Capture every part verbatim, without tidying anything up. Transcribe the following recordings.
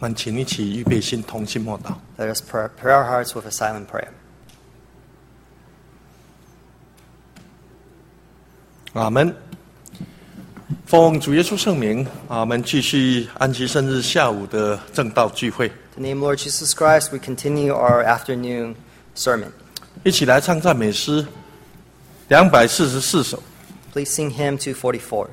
我们请一起预备心，同心默祷。 Let us pray, pray our hearts with a silent prayer. 阿们。奉主耶稣圣名，我们继续安息圣日下午的正道聚会。 In the name of Lord Jesus Christ, we continue our afternoon sermon. 一起来唱赞美诗两百四十四首。 Please sing hymn two forty-four.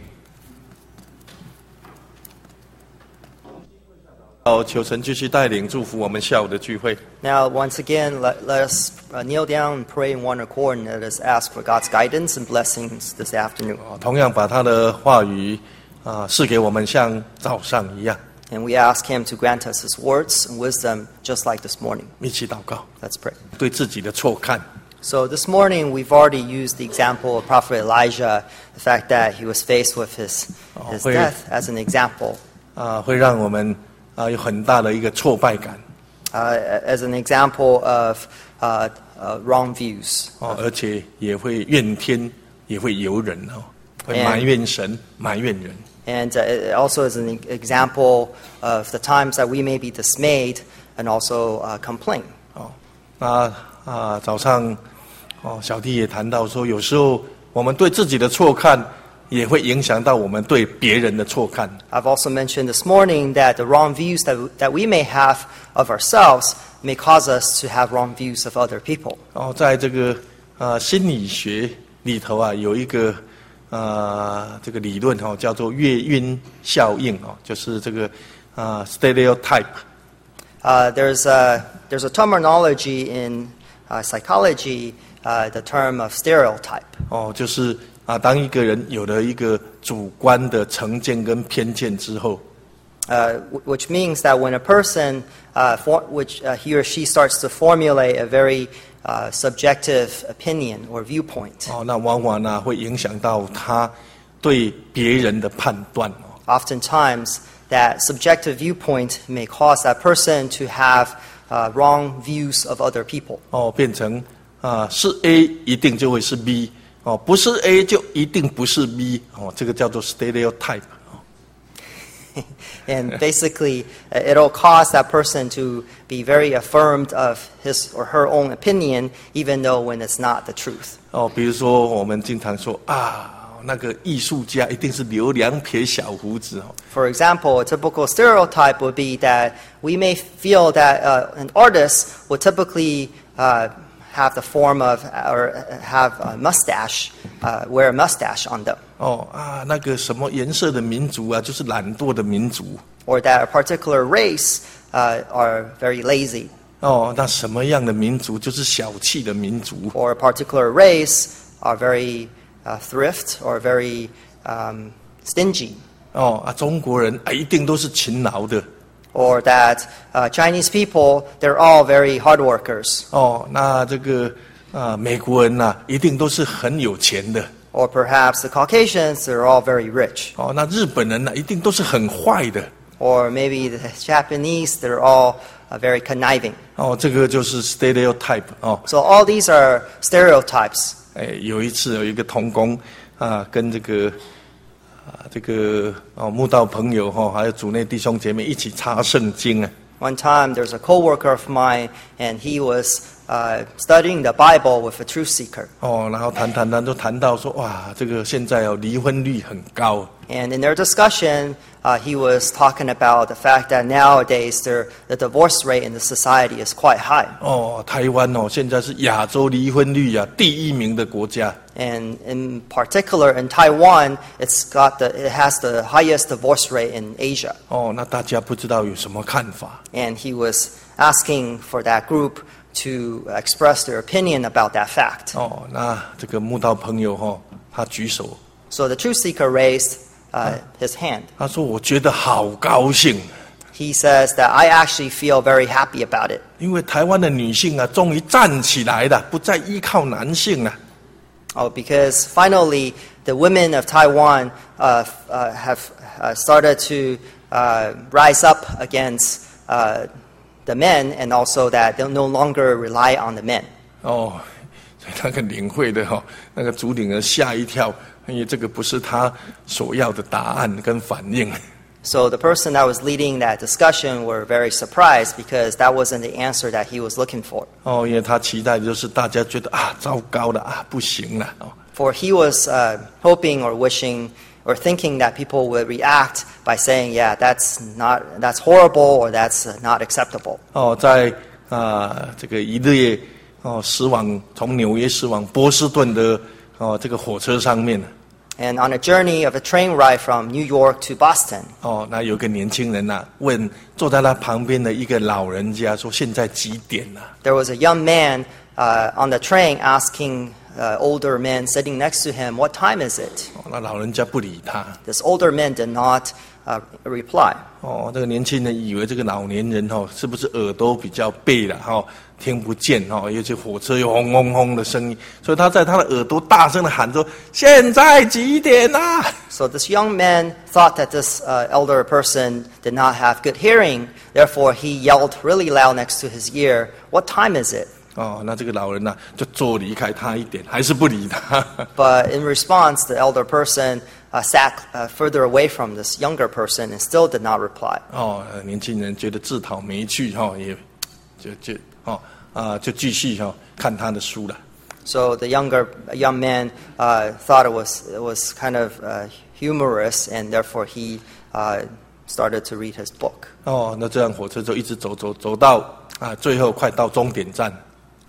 好，求神继续带领祝福我们下午的聚会。 Now, once again, let, let us uh, kneel down and pray in one accord, and let us ask for God's guidance and blessings this afternoon. 同样把他的话语啊赐给我们，像早上一样。 And we ask him to grant us his words and wisdom just like this morning. 一起祷告， Let's pray. 对自己的错看， So this morning, we've already used the example of Prophet Elijah, the fact that he was faced with his, his Oh, wait. death as an example, 啊，会让我们啊有很大的一个挫败感 uh, as an example of uh, uh, wrong views. 哦，而且也会怨天，也会尤人哦，会 And- 埋怨神，埋怨人。 And uh, it also is an e- example of the times that we may be dismayed and also uh, complain. 哦，那啊早上哦小弟也谈到说，有时候我们对自己的错看，也会影响到我们对别人的错看。 I've also mentioned this morning that the wrong views that, that we may have of ourselves may cause us to have wrong views of other people. 哦，在这个啊心理学里头啊，有一个啊这个理论哦，叫做月晕效应哦，就是这个啊 stereotype。 Uh, there's, a, there's a terminology in uh, psychology, uh, the term of stereotype. 哦，就是啊，当一个人有了一个主观的成见跟偏见之后， Uh, w- which means that when a person, uh, for, which uh, he or she starts to formulate a very uh, subjective opinion or viewpoint, 哦，那往往呢会影响到他对别人的判断哦。 oftentimes that subjective viewpoint may cause that person to have uh, wrong views of other people. 哦，变成啊是 A 一定就会是 B 哦，不是 A 就一定不是 B 哦，这个叫做 stereotype 哦。 And basically, uh, it'll cause that person to be very affirmed of his or her own opinion, even though when it's not the truth. 哦，比如说我们经常说啊，那个艺术家一定是留两撇小胡子哦。 For example, a typical stereotype would be that we may feel that uh, an artist would typically uh, have the form of or have a mustache, uh, wear a mustache on them, 哦啊，那个什么颜色的民族啊，就是懒惰的民族。 or that a particular race uh, are very lazy, 哦，那什么样的民族就是小气的民族。 or a particular race are very uh, thrift or very um, stingy, 哦啊，中国人啊一定都是勤劳的。 or that uh, Chinese people, they're all very hard workers. 哦，那这个啊美国人呐、一定都是很有钱的。 Or perhaps the Caucasians, they're all very rich. 哦，那日本人呢、一定都是很坏的。 Or maybe the Japanese, they're all uh, very conniving. 哦，这个就是 stereotype 哦。 So all these are stereotypes. 哎，有一次有一个童工啊，跟这个啊这个哦慕道朋友哈、哦，还有主内弟兄姐妹一起查圣经啊。 One time, there's a coworker of mine, and he was uh, studying the Bible with a truth seeker. 哦，然后谈谈谈就谈到说，哇，这个现在哦离婚率很高。 And in their discussion, uh, he was talking about the fact that nowadays there, the divorce rate in the society is quite high. 哦，台湾哦现在是亚洲离婚率啊第一名的国家。 And in particular, in Taiwan, it's got the, it has the highest divorce rate in Asia. 哦，那大家不知道有什么看法？ And he was asking for that group to express their opinion about that fact. 哦，那这个慕道朋友哈、哦，他举手， So the truth seeker raised uh, his hand. 他说：“我觉得好高兴， He says that I actually feel very happy about it 因为台湾的女性啊，终于站起来了，不再依靠男性了。 oh, because finally the women of Taiwan uh, f- uh, have uh, started to uh, rise up against uh, the men, and also that they'll no longer rely on the men. ” 哦，所以那个领会的哈、哦，那个主领人吓一跳，因为这个不是他所要的答案跟反应。 So the person that was leading that discussion were very surprised because that wasn't the answer that he was looking for. 哦，因为他期待的就是大家觉得啊，糟糕了啊，不行了哦。 For he was uh, hoping or wishing or thinking that people would react by saying, "Yeah, that's not that's horrible or that's uh, not acceptable." 哦，在啊、这个一列哦驶往从纽约驶往波士顿的哦这个火车上面 And on a journey of a train ride from New York to Boston, 哦，那有个年轻人呐、问坐在他旁边的一个老人家说：“现在几点了、 there was a young man uh, on the train asking uh, older men sitting next to him, "What time is it?" 哦，那老人家不理他。 This older man did not uh, reply. 哦，这个年轻人以为这个老年人哦，是不是耳朵比较背了哈、哦，听不见哦，尤其火车有轰轰轰的声音，所以他在他的耳朵大声的喊说：“现在几点啦、啊？” So this young man thought that this uh, elder person did not have good hearing. Therefore, he yelled really loud next to his ear, "What time is it?" 哦，那这个老人呢、就坐离开他一点，还是不理他。 But in response, the elder person uh, sat uh, further away from this younger person and still did not reply. 哦，呃年轻人觉得自讨没趣哈、哦，也就就哦啊、就继续哈、哦、看他的书了。 So the younger young man uh, thought it was it was kind of uh, humorous, and therefore he uh, started to read his book. 哦，那这样火车就一直走走走到啊，最后快到终点站。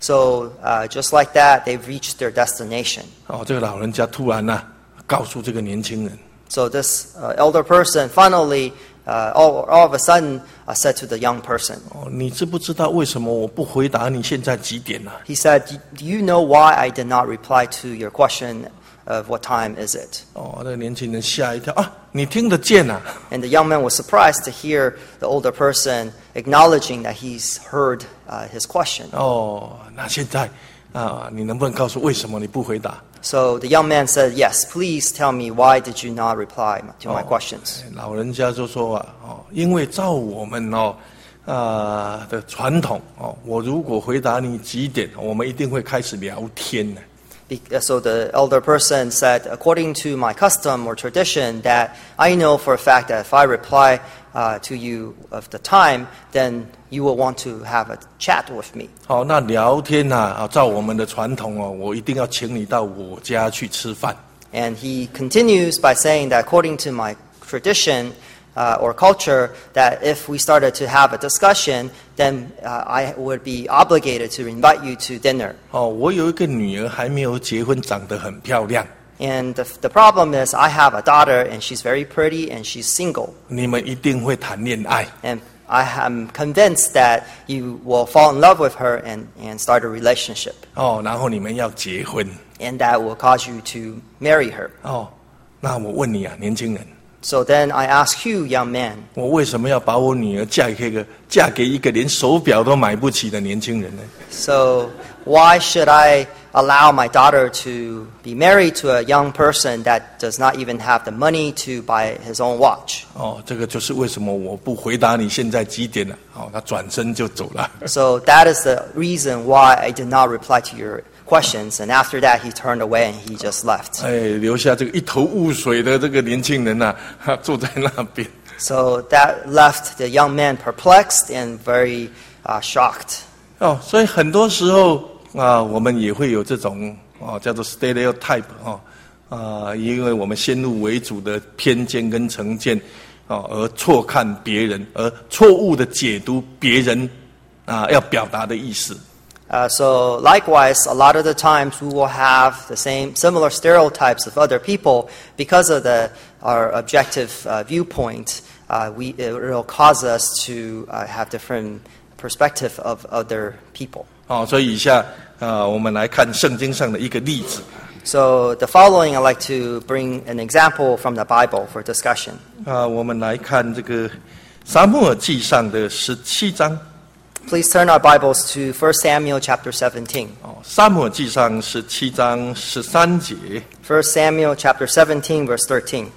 So uh, just like that, they've reached their destination. 哦，这个老人家突然呢、告诉这个年轻人。 So this uh, elder person finally, uh, all, all of a sudden, uh, said to the young person, 哦，你知不知道为什么我不回答你现在几点了、 he said, "Do you know why I did not reply to your question of what time is it?" 哦，那个年轻人吓一跳啊，你听得见啊？ And the young man was surprised to hear the older person acknowledging that he's heard uh, his question. 哦，那现在啊，你能不能告诉为什么你不回答？ So the young man said, "Yes, please tell me why did you not reply to my 哦 questions?" 老人家就说啊，哦，因为照我们哦啊、的传统哦，我如果回答你几点，我们一定会开始聊天的。 Be- So the elder person said, "According to my custom or tradition, that I know for a fact that if I reply uh, to you of the time, then you will want to have a chat with me." 好，那聊天呐、啊，照我们的传统哦，我一定要请你到我家去吃饭。 And he continues by saying that according to my tradition uh, or culture, that if we started to have a discussion, then uh, I would be obligated to invite you to dinner. 哦，我有一个女儿还没有结婚，长得很漂亮， And the, the problem is I have a daughter and she's very pretty and she's single. 你们一定会谈恋爱。 And I am convinced that you will fall in love with her and, and start a relationship. 哦，然后你们要结婚。 And that will cause you to marry her. 哦，那我问你啊，年轻人， So then I ask you, young man, 我为什么要把我女儿嫁给一个嫁给一个连手表都买不起的年轻人呢？ so why should I allow my daughter to be married to a young person that does not even have the money to buy his own watch? 哦，这个就是为什么我不回答你现在几点了。哦，他转身就走了。 So that is the reason why I did not reply to your questions. And after that, he turned away and he just left. 哎，留下这个一头雾水的这个年轻人呐、啊，坐在那边。 So that left the young man perplexed and very uh, shocked. 哦，所以很多时候啊，我们也会有这种哦，叫做 stereotype 哦，啊，因为我们先入为主的偏见跟成见，哦，而错看别人，而错误的解读别人啊要表达的意思。 Uh, so likewise, a lot of the times we will have the same similar stereotypes of other people because of the our objective uh, viewpoint. Uh, we it will cause us to uh, have different perspective of other people. 哦，所以以下啊，我们来看圣经上的一个例子。 So the following, I'd like to bring an example from the Bible for discussion. 啊，我们来看这个撒母耳记上的十七章。 Please turn our Bibles to First Samuel chapter seventeen. 哦，撒母耳记上十七章十三节。 First Samuel chapter seventeen, verse thirteen.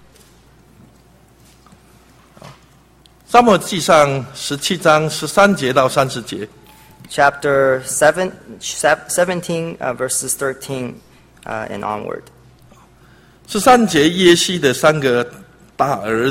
撒母耳记上十七章十三节到三十节。 Chapter seven, seventeen, uh, verses thirteen uh, and onward. 十三节，耶西的三个大儿子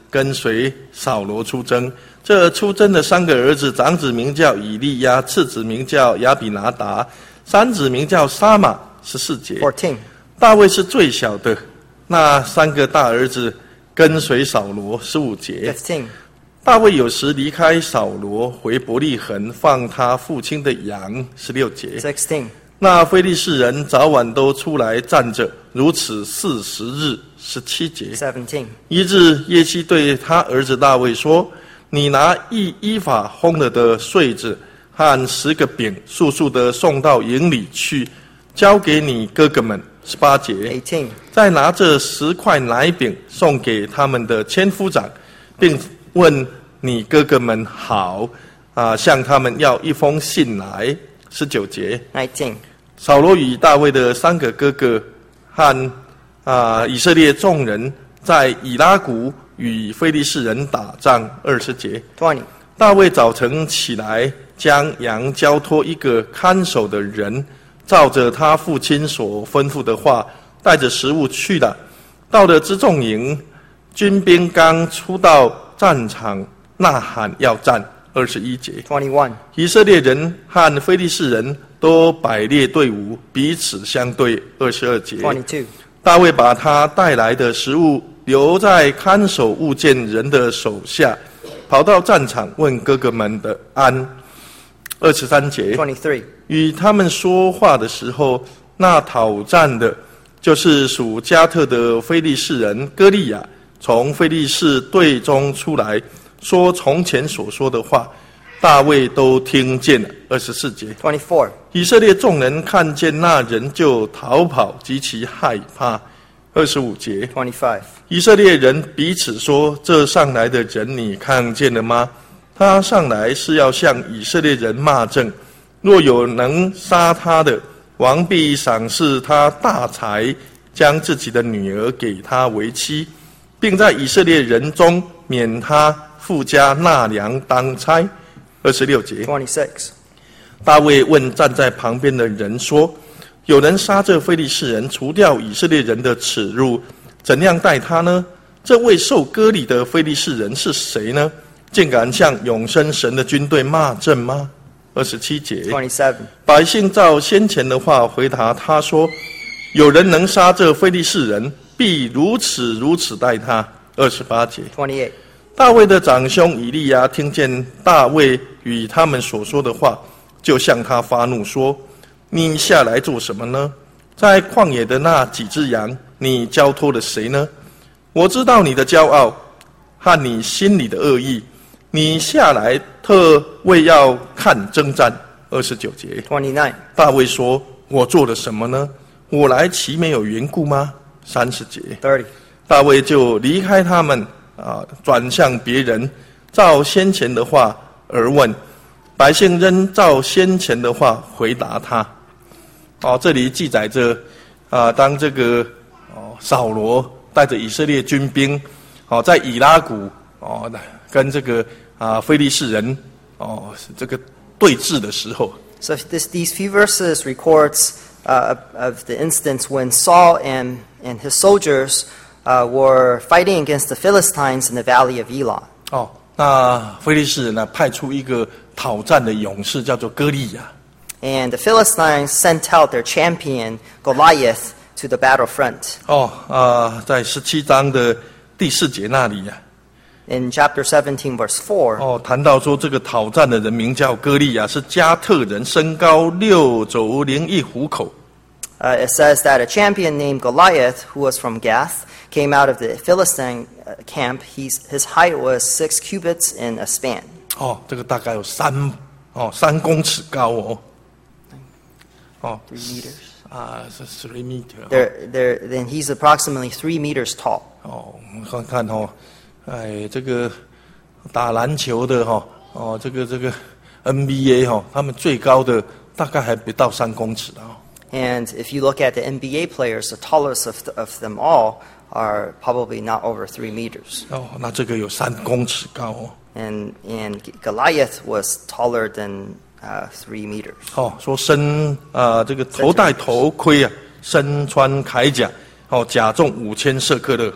跟随扫罗出征。这出征的三个儿子，长子名叫以利亚，次子名叫亚比拿达，三子名叫沙马。十四节。 fourteen. 大卫是最小的，那三个大儿子跟随扫罗。十五节。 fifteen. 大卫有时离开扫罗，回伯利恒放他父亲的羊。十六节。 sixteen. 那非利士人早晚都出来站着，如此四十日。十七节。 seventeen. 一日，耶西对他儿子大卫说：“你拿一依法烘了的穗子和十个饼，速速的送到营里去，交给你哥哥们。”十八节。 eighteen. 再拿这十块奶饼送给他们的千夫长，并问你哥哥们好，啊，向他们要一封信来。十九节。 nineteen. 扫罗与大卫的三个哥哥和啊以色列众人在以拉谷与非利士人打仗。二十节。 twenty. 大卫早晨起来，将羊交托一个看守的人，照着他父亲所吩咐的话，带着食物去了。到了辎重营，军兵刚出到战场，呐喊要战。二十一节。 twenty-one. 以色列人和非利士人都摆列队伍，彼此相对。二十二节。 twenty-two. 大卫把他带来的食物留在看守物件人的手下，跑到战场问哥哥们的安。二十三节。 twenty-three. 与他们说话的时候，那讨战的就是属加特的非利士人歌利亚，从非利士队中出来，说从前所说的话，大卫都听见了。二十四节。 twenty-four. 以色列众人看见那人就逃跑，极其害怕。二十五节。 twenty-five. 以色列人彼此说：“这上来的人你看见了吗？他上来是要向以色列人骂阵。若有能杀他的，王必赏赐他大财，将自己的女儿给他为妻，并在以色列人中免他附加纳粮当差。”二十六节。 twenty-six. 大卫问站在旁边的人说：“有人杀这非利士人，除掉以色列人的耻辱，怎样待他呢？这位受割礼的非利士人是谁呢？竟敢向永生神的军队骂阵吗？”二十七节。 twenty-seven. 百姓照先前的话回答他说：“有人能杀这非利士人，必如此如此待他。”二十八节。 twenty-eight. 大卫的长兄以利亚听见大卫与他们所说的话，就向他发怒说：“你下来做什么呢？在旷野的那几只羊，你交托了谁呢？我知道你的骄傲和你心里的恶意，你下来特为要看征战。”二十九节。 twenty-nine. 大卫说：“我做了什么呢？我来岂没有缘故吗？”三十节。 thirty. 大卫就离开他们啊，转向别人，照先前的话而问。百姓仍照先前的话回答他。哦，这里记载着啊，当这个哦扫罗带着以色列军兵哦在以拉谷哦跟这个啊非利士人哦这个对峙的时候。 So this, these few verses records uh, of the instance when Saul and, and his soldiers uh, were fighting against the Philistines in the valley of Elah. 哦，那非利士人呢派出一个讨战的勇士，叫做歌利亚。 And the Philistines sent out their champion Goliath to the battlefront. 哦啊，在十七章的第四节那里呀、啊。 In chapter seventeen, verse four. 哦，谈到说这个讨战的人名叫歌利亚，是加特人，身高六肘零一虎口。 Uh, it says that a champion named Goliath, who was from Gath, came out of the Philistine uh, camp. He's, his height was six cubits in a span. 哦，这个大概有三哦三公尺高哦。哦 Three meters. 啊，是 three meter。 There, there, then he's approximately three meters tall. 哦，我们看看哦，哎，这个打篮球的哈、哦，哦，这个这个 N B A 哈、哦，他们最高的大概还不到三公尺的哦。 And if you look at the N B A players, the tallest of, the, of them all are probably not over three meters. 哦，那这个有三公尺高哦。 And, and Goliath was taller than uh, three meters. 哦，说身啊、呃，这个头戴头盔啊，身穿铠甲，哦，甲重五千舍克勒。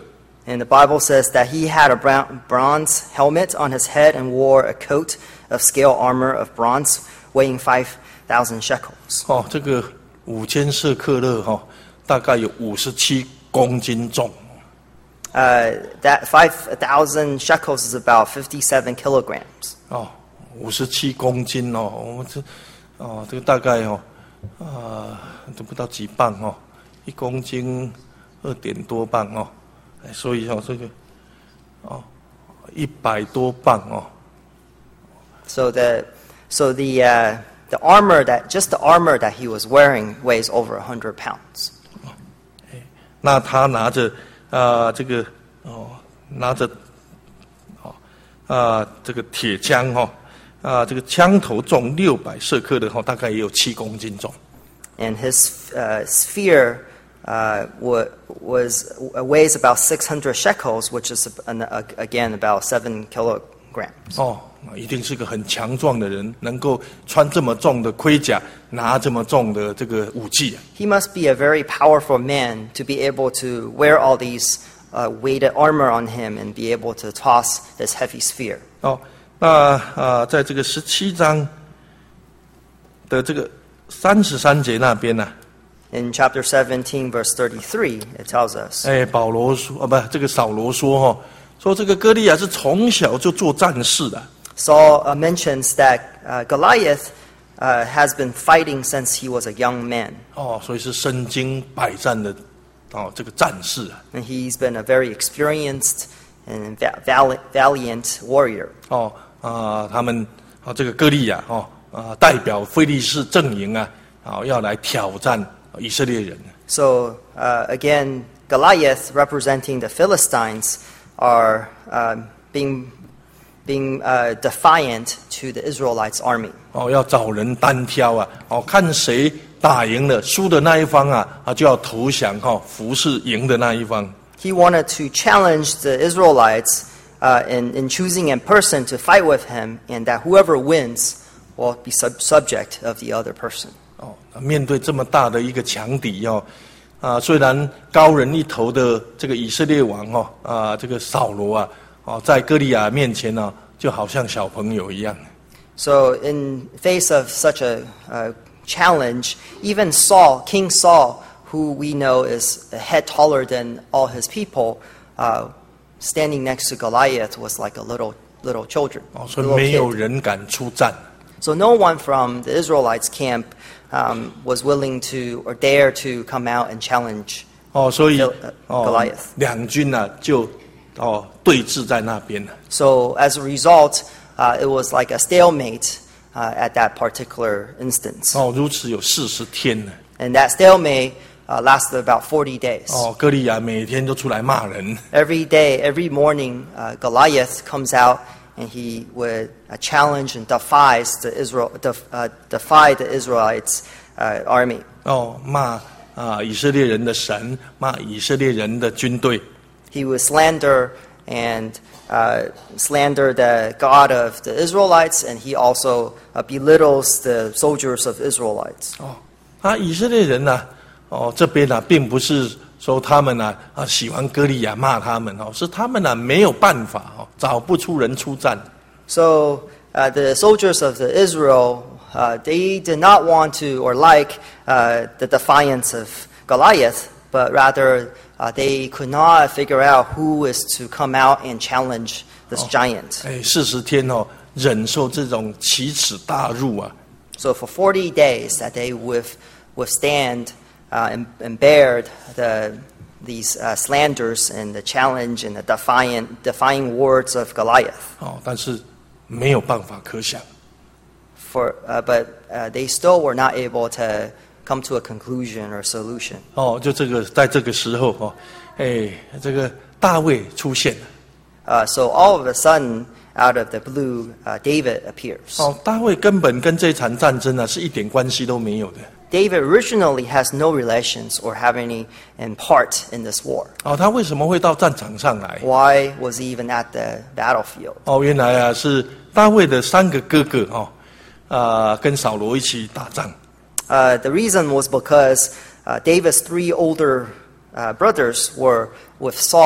And the Bible says that he had a brown, bronze helmet on his head and wore a coat of scale armor of bronze, weighing five thousand shekels. 哦，这个五千舍克勒哈、哦，大概有五十七公斤重。 Uh, that five thousand shekels is about fifty-seven kilograms. 哦，五十七公斤哦，我们这哦，这个大概哦，啊，都不到几磅哦，一公斤二点多磅哦。 所以哦，这个哦，一百多磅哦。 So the, so the, uh, the armor that just the armor that he was wearing weighs over a hundred pounds. 那他拿着啊、呃，这个哦，拿着哦啊、呃，这个铁枪哦啊、呃，这个枪头重六百舍克的哈、哦，大概也有七公斤重。 And his uh, spear. Uh, was weighs about six hundred shekels, which is again about seven kilograms. 哦，一定是个很强壮的人，能够穿这么重的盔甲，拿这么重的这个武器。 He must be a very powerful man to be able to wear all these uh, weighted armor on him and be able to toss this heavy spear. 哦，那啊，在这个十七章的这个三十三节那边呢、啊。 In chapter seventeen, verse thirty-three, it tells us. 哎，保罗说啊，不，这个扫罗说哈、哦，说这个歌利亚是从小就做战士的。 Saul uh, mentions that uh, Goliath uh, has been fighting since he was a young man. 哦，所以是身经百战的哦，这个战士啊。 And he's been a very experienced and val- valiant warrior. 哦啊，他们啊，这个歌利亚哦啊，代表非利士阵营啊，啊，要来挑战。 以色列人 So uh, again, Goliath, representing the Philistines, are uh, being being uh, defiant to the Israelites' army. 哦，要找人单挑啊！哦，看谁打赢了，输的那一方啊，啊就要投降哈、哦，服侍赢的那一方。 He wanted to challenge the Israelites uh, in in choosing a person to fight with him, and that whoever wins will be sub- subject of the other person. 哦，面对这么大的一个强敌哦，啊，虽然高人一头的这个以色列王哦，啊，这个扫罗啊，哦，在歌利亚面前呢、啊，就好像小朋友一样。 So in face of such a uh, challenge, even Saul, King Saul, who we know is a head taller than all his people, uh, standing next to Goliath was like a little little children. 哦，所以没有人敢出战。 So no one from the Israelites' camp um, was willing to or dare to come out and challenge 哦，所以 Gol- 哦 Goliath. 两军呢、啊、就哦对峙在那边了。 So as a result, uh, it was like a stalemate uh, at that particular instance. 哦，如此有四十天呢。 And that stalemate uh, lasted about forty days. 哦，歌利亚每天都出来骂人。 Every day, every morning, uh, Goliath comes out and he would uh, challenge and defies the Israel, def, uh, defy the Israelites' uh, army. 哦，骂啊以色列人的神，骂以色列人的军队。 He would slander and uh, slander the God of the Israelites, and he also uh, belittles the soldiers of Israelites. 哦，啊，以色列人呢、啊，哦这边呢、啊，并不是说他们呢 啊, 啊喜欢歌利亚骂他们哦，是他们呢、啊、没有办法哦，找不出人出战。 So uh, the soldiers of the Israel, uh, they did not want to or like uh, the defiance of Goliath, but rather uh, they could not figure out who is to come out and challenge this giant. 哎，四十天哦，忍受这种奇耻大辱啊！ So for forty days that they with, withstand uh, and, and bear the, these uh, slanders and the challenge and the defiant, defying words of Goliath. 哦，但是没有办法可想。 For, uh, but uh, they still were not able to come to a conclusion or solution. 哦，就这个，在这个时候哦，哎，这个大卫出现了。 Uh, so all of a sudden, out of the blue, uh, David appears. 哦，大卫根本跟这场战争呢是一点关系都没有的。 David originally has no relations or have any in part in this war. 哦，他为什么会到战场上来？ Why was he even at the battlefield? 哦，原来啊是大卫的三个哥哥哦，啊、跟扫罗一起打仗。 Uh, the reason was because uh, David's three older uh, brothers were with Saul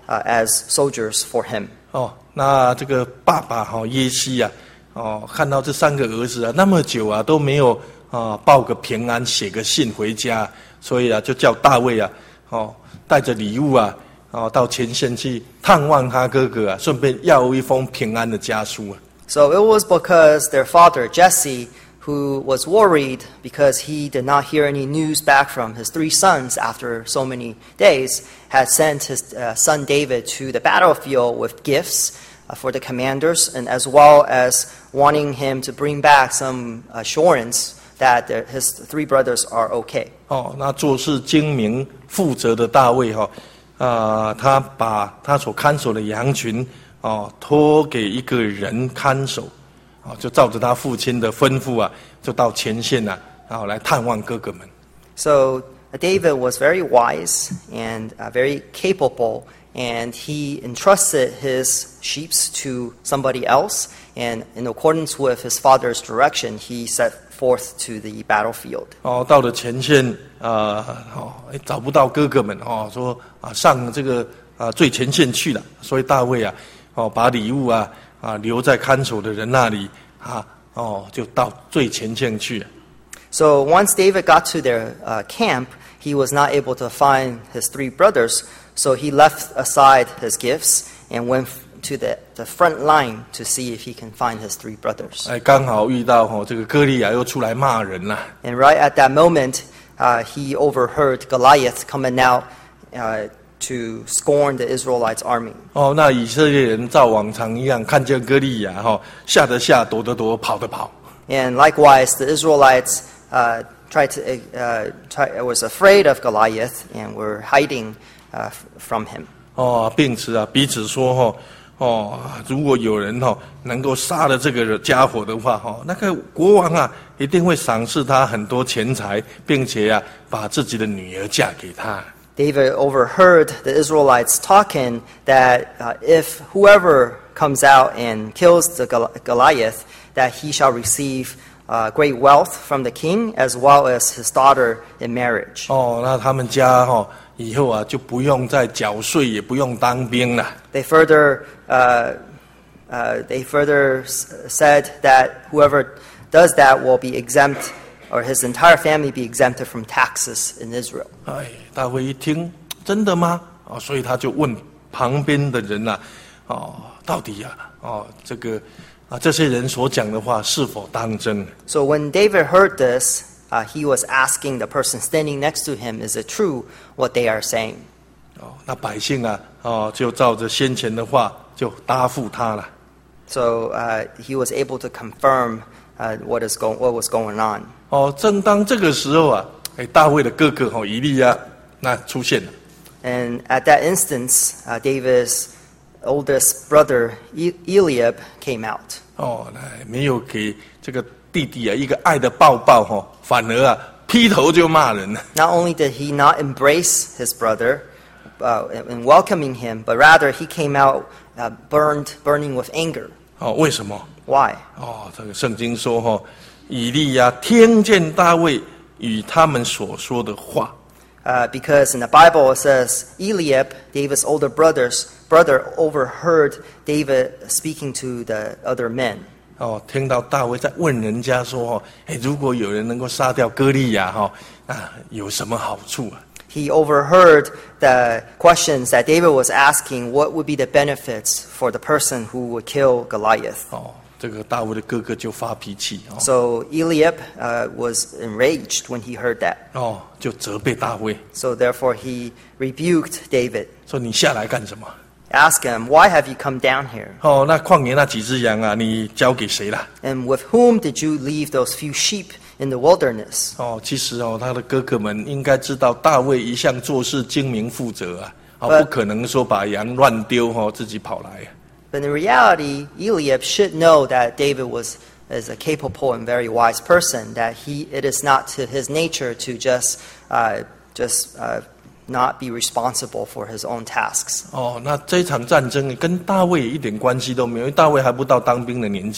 uh, as soldiers for him. 哦，那这个爸爸哈、哦、耶西啊，哦，看到这三个儿子啊，那么久啊都没有啊报个平安，写个信回家，所以啊就叫大卫啊，哦带着礼物啊，哦到前线去探望他哥哥啊，顺便要一封平安的家书啊。 So it was because their father Jesse, who was worried because he did not hear any news back from his three sons after so many days, had sent his uh, son David to the battlefield with gifts uh, for the commanders, and as well as wanting him to bring back some assurance that the, his three brothers are okay. 哦，那做事精明负责的大卫哈、哦，啊、呃，他把他所看守的羊群哦托给一个人看守。哦，就照着他父亲的吩咐啊，就到前线啊，然后来探望哥哥们。 So David was very wise and uh, very capable, and he entrusted his sheep to somebody else. And in accordance with his father's direction, he set forth to the battlefield. 哦，到了前线啊、呃，哦，找不到哥哥们哦，说啊上这个啊最前线去了，所以大卫啊，哦把礼物啊。啊，留在看守的人那里啊，哦，就到最前线去了。 So once David got to their uh, camp, he was not able to find his three brothers, so he left aside his gifts and went to the, the front line to see if he can find his three brothers. 哎，刚好遇到哦，这个歌利亚又出来骂人了。 And right at that moment, uh, he overheard Goliath coming out uh, to scorn the Israelites' army. 哦，那以色列人照往常一样，看见歌利亚哈、哦，吓得吓，躲得躲，跑得跑。 And likewise, the Israelites uh, tried to uh, try, was afraid of Goliath and were hiding uh, from him. 哦，并且啊，彼此说哈、哦，哦，如果有人哈、哦、能够杀了这个家伙的话哈、哦，那个国王啊一定会赏赐他很多钱财，并且啊把自己的女儿嫁给他。 David overheard the Israelites talking that uh, if whoever comes out and kills the Gol- Goliath, that he shall receive uh, great wealth from the king as well as his daughter in marriage. 哦，那他们家哈、哦、以后啊就不用再缴税，也不用当兵了。 They further, uh, uh, they further s- said that whoever does that will be exempt, or his entire family be exempted from taxes in Israel. 哎，大卫一听，真的吗？哦，所以他就问旁边的人呐、啊，哦，到底呀、啊，哦，这个啊，这些人所讲的话是否当真？ So when David heard this, uh, he was asking the person standing next to him, is it true what they are saying? 哦，那百姓啊，哦，就照着先前的话，就答复他了。 So uh, he was able to confirm uh, what is go- what was going on. 哦，正当这个时候啊，哎，大卫的哥哥哦，以利亚那出现了。 And at that instance, uh, David's oldest brother E- Eliab came out. 哦，来没有给这个弟弟啊一个爱的抱抱哈、哦，反而啊劈头就骂人了。 Not only did he not embrace his brother uh, in welcoming him, but rather he came out uh, burned, burning with anger. 哦，为什么？ Why? 哦，这个圣经说哈、哦，以利亚听见大卫与他们所说的话。 Uh, because in the Bible it says Eliab, David's older brother's brother, overheard David speaking to the other men. 哦，听到大卫在问人家说：“哦，哎，如果有人能够杀掉歌利亚，哈、哦，啊，有什么好处啊？” He overheard the questions that David was asking. What would be the benefits for the person who would kill Goliath? 哦，这个大卫的哥哥就发脾气哦， So Eliab uh, was enraged when he heard that. 哦，就责备大卫 So therefore he rebuked David, 说：“你下来干什么？” asked him, "Why have you come down here? 哦，那旷野那几只羊啊，你交给谁了？ And with whom did you leave those few sheep in the wilderness?" 哦，其实哦，他的哥哥们应该知道大卫一向做事精明负责啊，哦， But- 不可能说把羊乱丢哦，自己跑来啊。 But in reality, Eliab should know that David was is a capable and very wise person. That he it is not to his nature to just uh, just uh, not be responsible for his own tasks. 哦，那这场战争跟大卫一点关系都没有，因为大卫还不到当兵的年纪。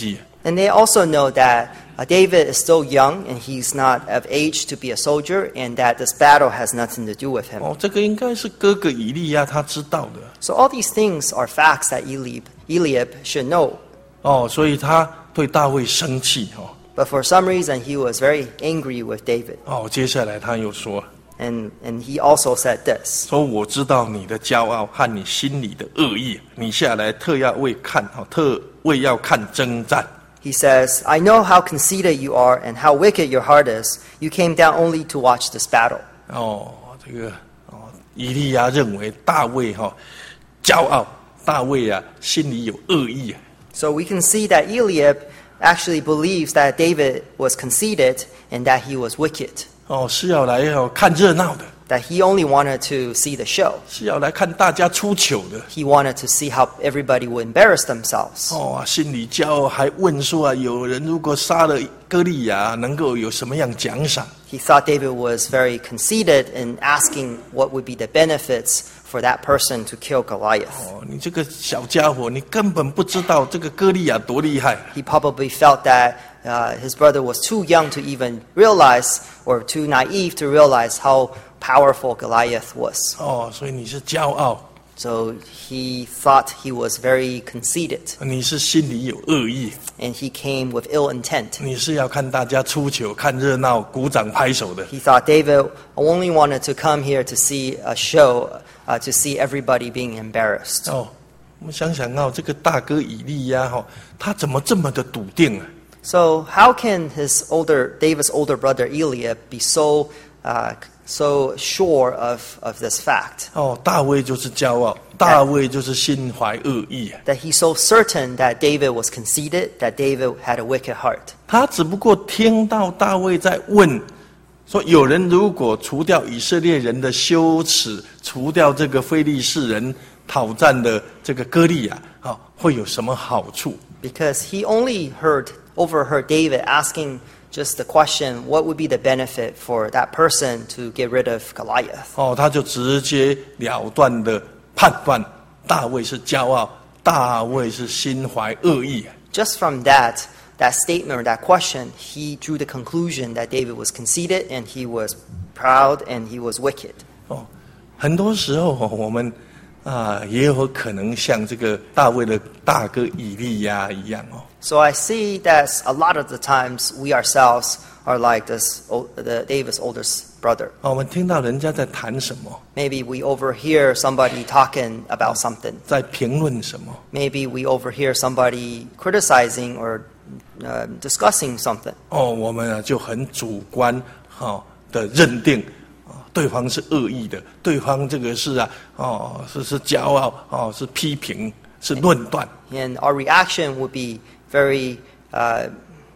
And they also know that uh, David is still young and he's not of age to be a soldier, and that this battle has nothing to do with him. 哦，这个应该是哥哥以利亚他知道的。 So all these things are facts that Eliab, Eliab should know. 哦，所以他对大卫生气哦。 But for some reason, he was very angry with David. 哦，接下来他又说 And, and he also said this. 说我知道你的骄傲和你心里的恶意，你下来特要为看哦，特为要看征战。 He says, I know how conceited you are and how wicked your heart is. You came down only to watch this battle. 哦，这个哦，以利亚认为大卫哈、哦、骄傲，大卫啊心里有恶意啊。 So we can see that Eliab actually believes that David was conceited and that he was wicked. 哦，是要来哦看热闹的， That he only wanted to see the show. 是要来看大家出糗的。 He wanted to see how everybody would embarrass themselves. 哦，心里骄傲，还问说啊，有人如果杀了歌利亚，能够有什么样奖赏？ He thought David was very conceited in asking what would be the benefits for that person to kill Goliath. 哦，你这个小家伙，你根本不知道这个歌利亚多厉害。 He probably felt that uh, his brother was too young to even realize, or too naive to realize how powerful Goliath was. 哦，所以你是骄傲， So he thought he was very conceited, 你是心里有恶意， and he came with ill intent. 你是要看大家出糗、看热闹、鼓掌拍手的。 He thought David only wanted to come here to see a show, uh, to see everybody being embarrassed. 哦，我们想想哦，这个大哥以利亚哈、哦，他怎么这么的笃定啊？ So how can his older David's older brother Eliab be so uh, so sure of, of this fact? 哦，大卫就是骄傲，大卫就是心怀恶意啊。 That he's so certain that David was conceited, that David had a wicked heart. 他只不过听到大卫在问，说有人如果除掉以色列人的羞耻，除掉这个非利士人讨战的这个歌利亚，啊、哦，会有什么好处？ Because he only heard overheard David asking just the question, what would be the benefit for that person to get rid of Goliath? 哦，他就直截了当的判断大卫是骄傲，大卫是心怀恶意。 Just from that, that statement or that question, he drew the conclusion that David was conceited and he was proud and he was wicked. 哦，很多时候哦我们啊也有可能像这个大卫的大哥以利亚一样哦。 So I see that a lot of the times we ourselves are like this, the David's oldest brother. 哦，我们听到人家在谈什么， Maybe we overhear somebody talking about something. 在评论什么， Maybe we overhear somebody criticizing or uh, discussing something. 哦，我们啊就很主观哈、哦、的认定啊、对方是恶意的，对方这个是啊哦是是骄傲哦是批评是论断。 And our reaction would be very, uh,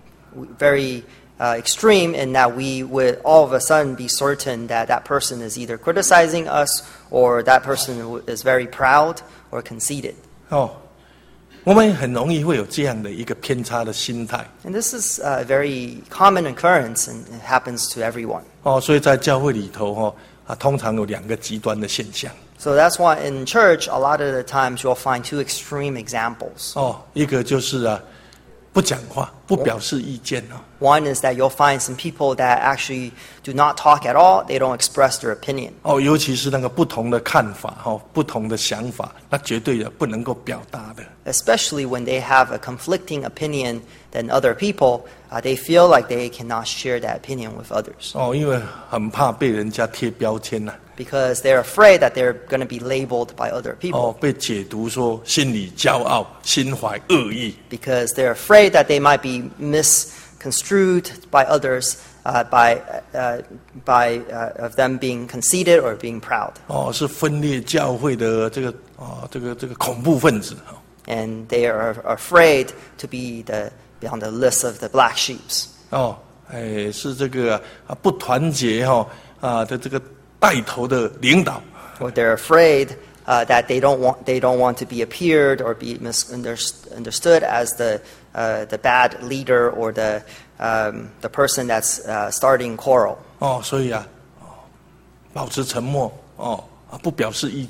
very uh, extreme in that we would all of a sudden be certain that that person is either criticizing us or that person is very proud or conceited. 哦，我们很容易会有这样的一个偏差的心态。 And this is a very common occurrence and it happens to everyone. 哦，所以在教会里头哦啊，通常有两个极端的现象。 So that's why in church, a lot of the times you'll find two extreme examples. 哦，一个就是啊，不讲话，不表示意见哦。 One is that you'll find some people that actually do not talk at all. They don't express their opinion. 哦，尤其是那个不同的看法哦，不同的想法，那绝对的不能够表达的。 Especially when they have a conflicting opinion than other people, uh, they feel like they cannot share that opinion with others 哦，因为很怕被人家贴标签呐、 because they're afraid that they're going to be labeled by other 哦， people 被解读说心里骄傲，心怀恶意。 because they're afraid that they might be misconstrued by others uh, by, uh, by uh, of them being conceited or being proud. 哦，是分裂教会的这个哦，这个这个恐怖分子。 And they are afraid to be the, be on the list of the black sheeps. 哦，哎，是这个啊不团结哈、哦、啊的这个带头的领导。 Or they're afraid uh, that they don't want they don't want to be appeared or be misunderstood as the uh, the bad leader or the um, the person that's uh, starting quarrel. 哦，所以啊，哦，保持沉默哦啊，不表示意见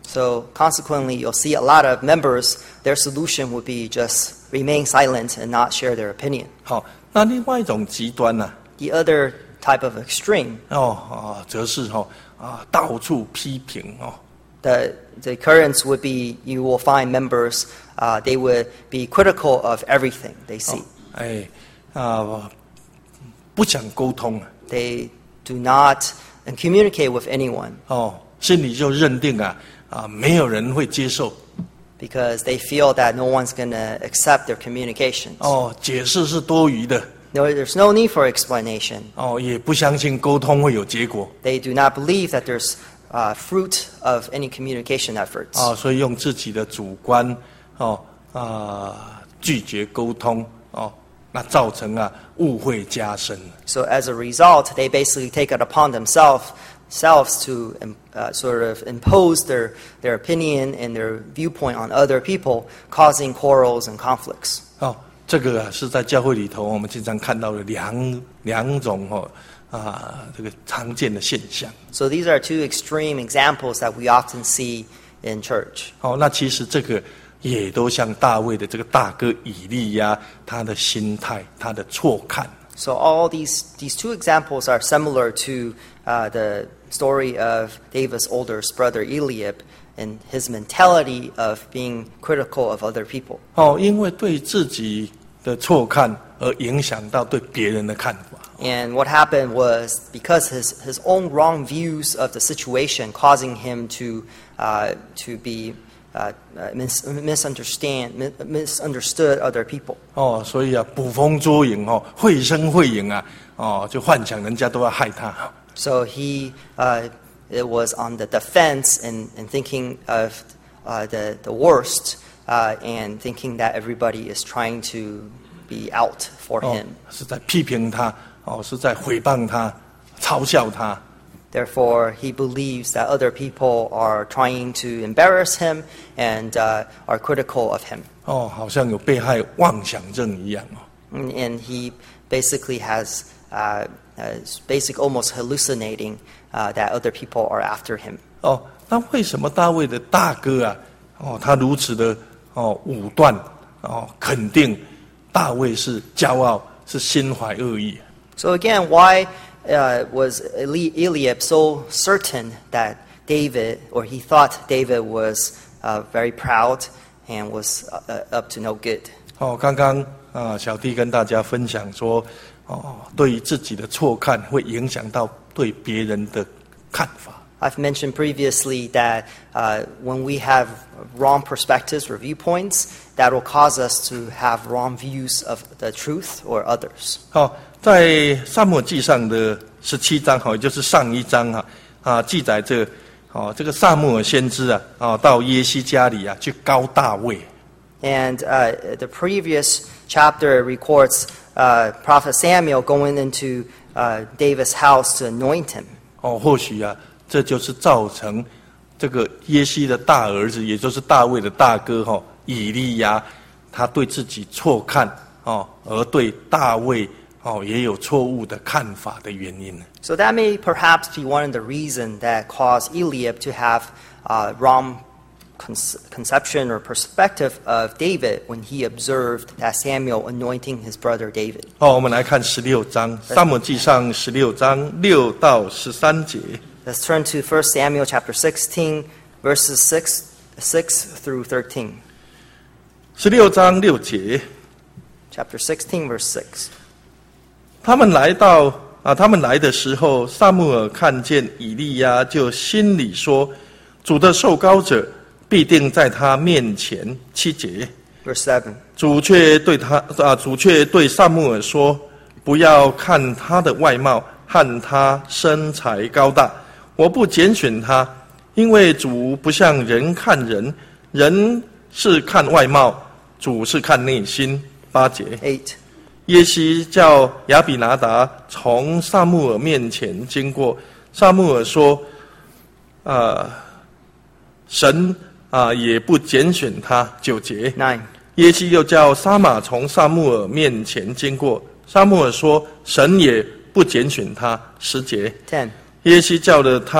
So consequently, you'll see a lot of members, their solution would be just remain silent and not share their opinion. 好，那另外一种极端呢、啊？ The other type of extreme, 哦啊，则是哈啊到处批评哦。 the the currents would be you will find members, uh, they would be critical of everything they see. 哎啊，不想沟通 They do not and communicate with anyone 哦，心里就认定啊啊没有人会接受 because they feel that no one's going to accept their communications. 哦，解释是多余的 No, there's no need for explanation. 哦，也不相信沟通会有结果 They do not believe that there's uh, fruit of any communication efforts. 哦，所以用自己的主观哦啊拒绝沟通哦，那造成啊误会加深。 So as a result, they basically take it upon themselves selves to uh, sort of impose their, their opinion and their viewpoint on other people, causing quarrels and conflicts. 哦，这个啊是在教会里头我们经常看到的两两种哦啊这个常见的现象。 So these are two extreme examples that we often see in church. 哦，那其实这个也都像大卫的这个大哥以利亚，他的心态，他的错看。 So all these, these two examples are similar to uh, the story of David's older brother Eliab and his mentality of being critical of other people. 哦，因为对自己的错看而影响到对别人的看法。 And what happened was because his, his own wrong views of the situation causing him to, uh, to be uh, mis- misunderstand, mis- misunderstood other people. 哦，所以啊，捕风捉影哦，绘声绘影啊，哦，就幻想人家都要害他。 So he uh, it was on the defense and, and thinking of uh, the, the worst uh, and thinking that everybody is trying to be out for 哦 him. 是在批评他，哦，是在诽谤他，嘲笑他。 Therefore, he believes that other people are trying to embarrass him and uh, are critical of him. 哦，好像有被害妄想症一样哦。 And, and he basically has uh, uh, basic almost hallucinating uh, that other people are after him. 哦，那为什么大卫的大哥啊，哦，他如此的哦武断，哦，肯定大卫是骄傲，是心怀恶意？ So again, why uh, was Eli- Eliab so certain that David, or he thought David was uh, very proud and was uh, up to no good? 哦，刚刚啊，小弟跟大家分享说，哦，对于自己的错看会影响到对别人的看法。 I've mentioned previously that uh, when we have wrong perspectives or viewpoints, that will cause us to have wrong views of the truth or others. 好，在撒母耳记上的十七章，哈，也就是上一章啊，啊，记载这，哦，这个撒母耳先知啊，啊，到耶西家里啊，去膏大卫。 And uh, the previous chapter records uh, Prophet Samuel going into uh, David's house to anoint him. 哦，或许啊，这就是造成这个耶西的大儿子，也就是大卫的大哥哈、哦，以利亚，他对自己错看哦，而对大卫哦也有错误的看法的原因。 So that may perhaps be one of the reasons that caused Eliab to have uh, wrong Con- conception or perspective of David when he observed that Samuel anointing his brother David. 好，我们来看十六章，撒母耳记上十六章六到十三节。 Let's turn to First Samuel chapter sixteen, verses six, six through thirteen. 十六章六节， Chapter sixteen, verse six. 他们来到啊，他们来的时候，撒母耳看见以利亚，就心里说：“主的受膏者必定在他面前。”七节。 Verse seven. 主却对他啊，主却对撒母耳说：“不要看他的外貌和他身材高大，我不拣选他，因为主不像人看人，人是看外貌，主是看内心。”八节。 Eight. 耶西叫亚比拿达从撒母耳面前经过，撒母耳说：“啊、神啊、也不拣选他。”九节。 Nine. 耶西又叫撒玛从撒母耳面前经过，撒母耳说：“神也不拣选他。”十节。 Ten. 耶西叫了他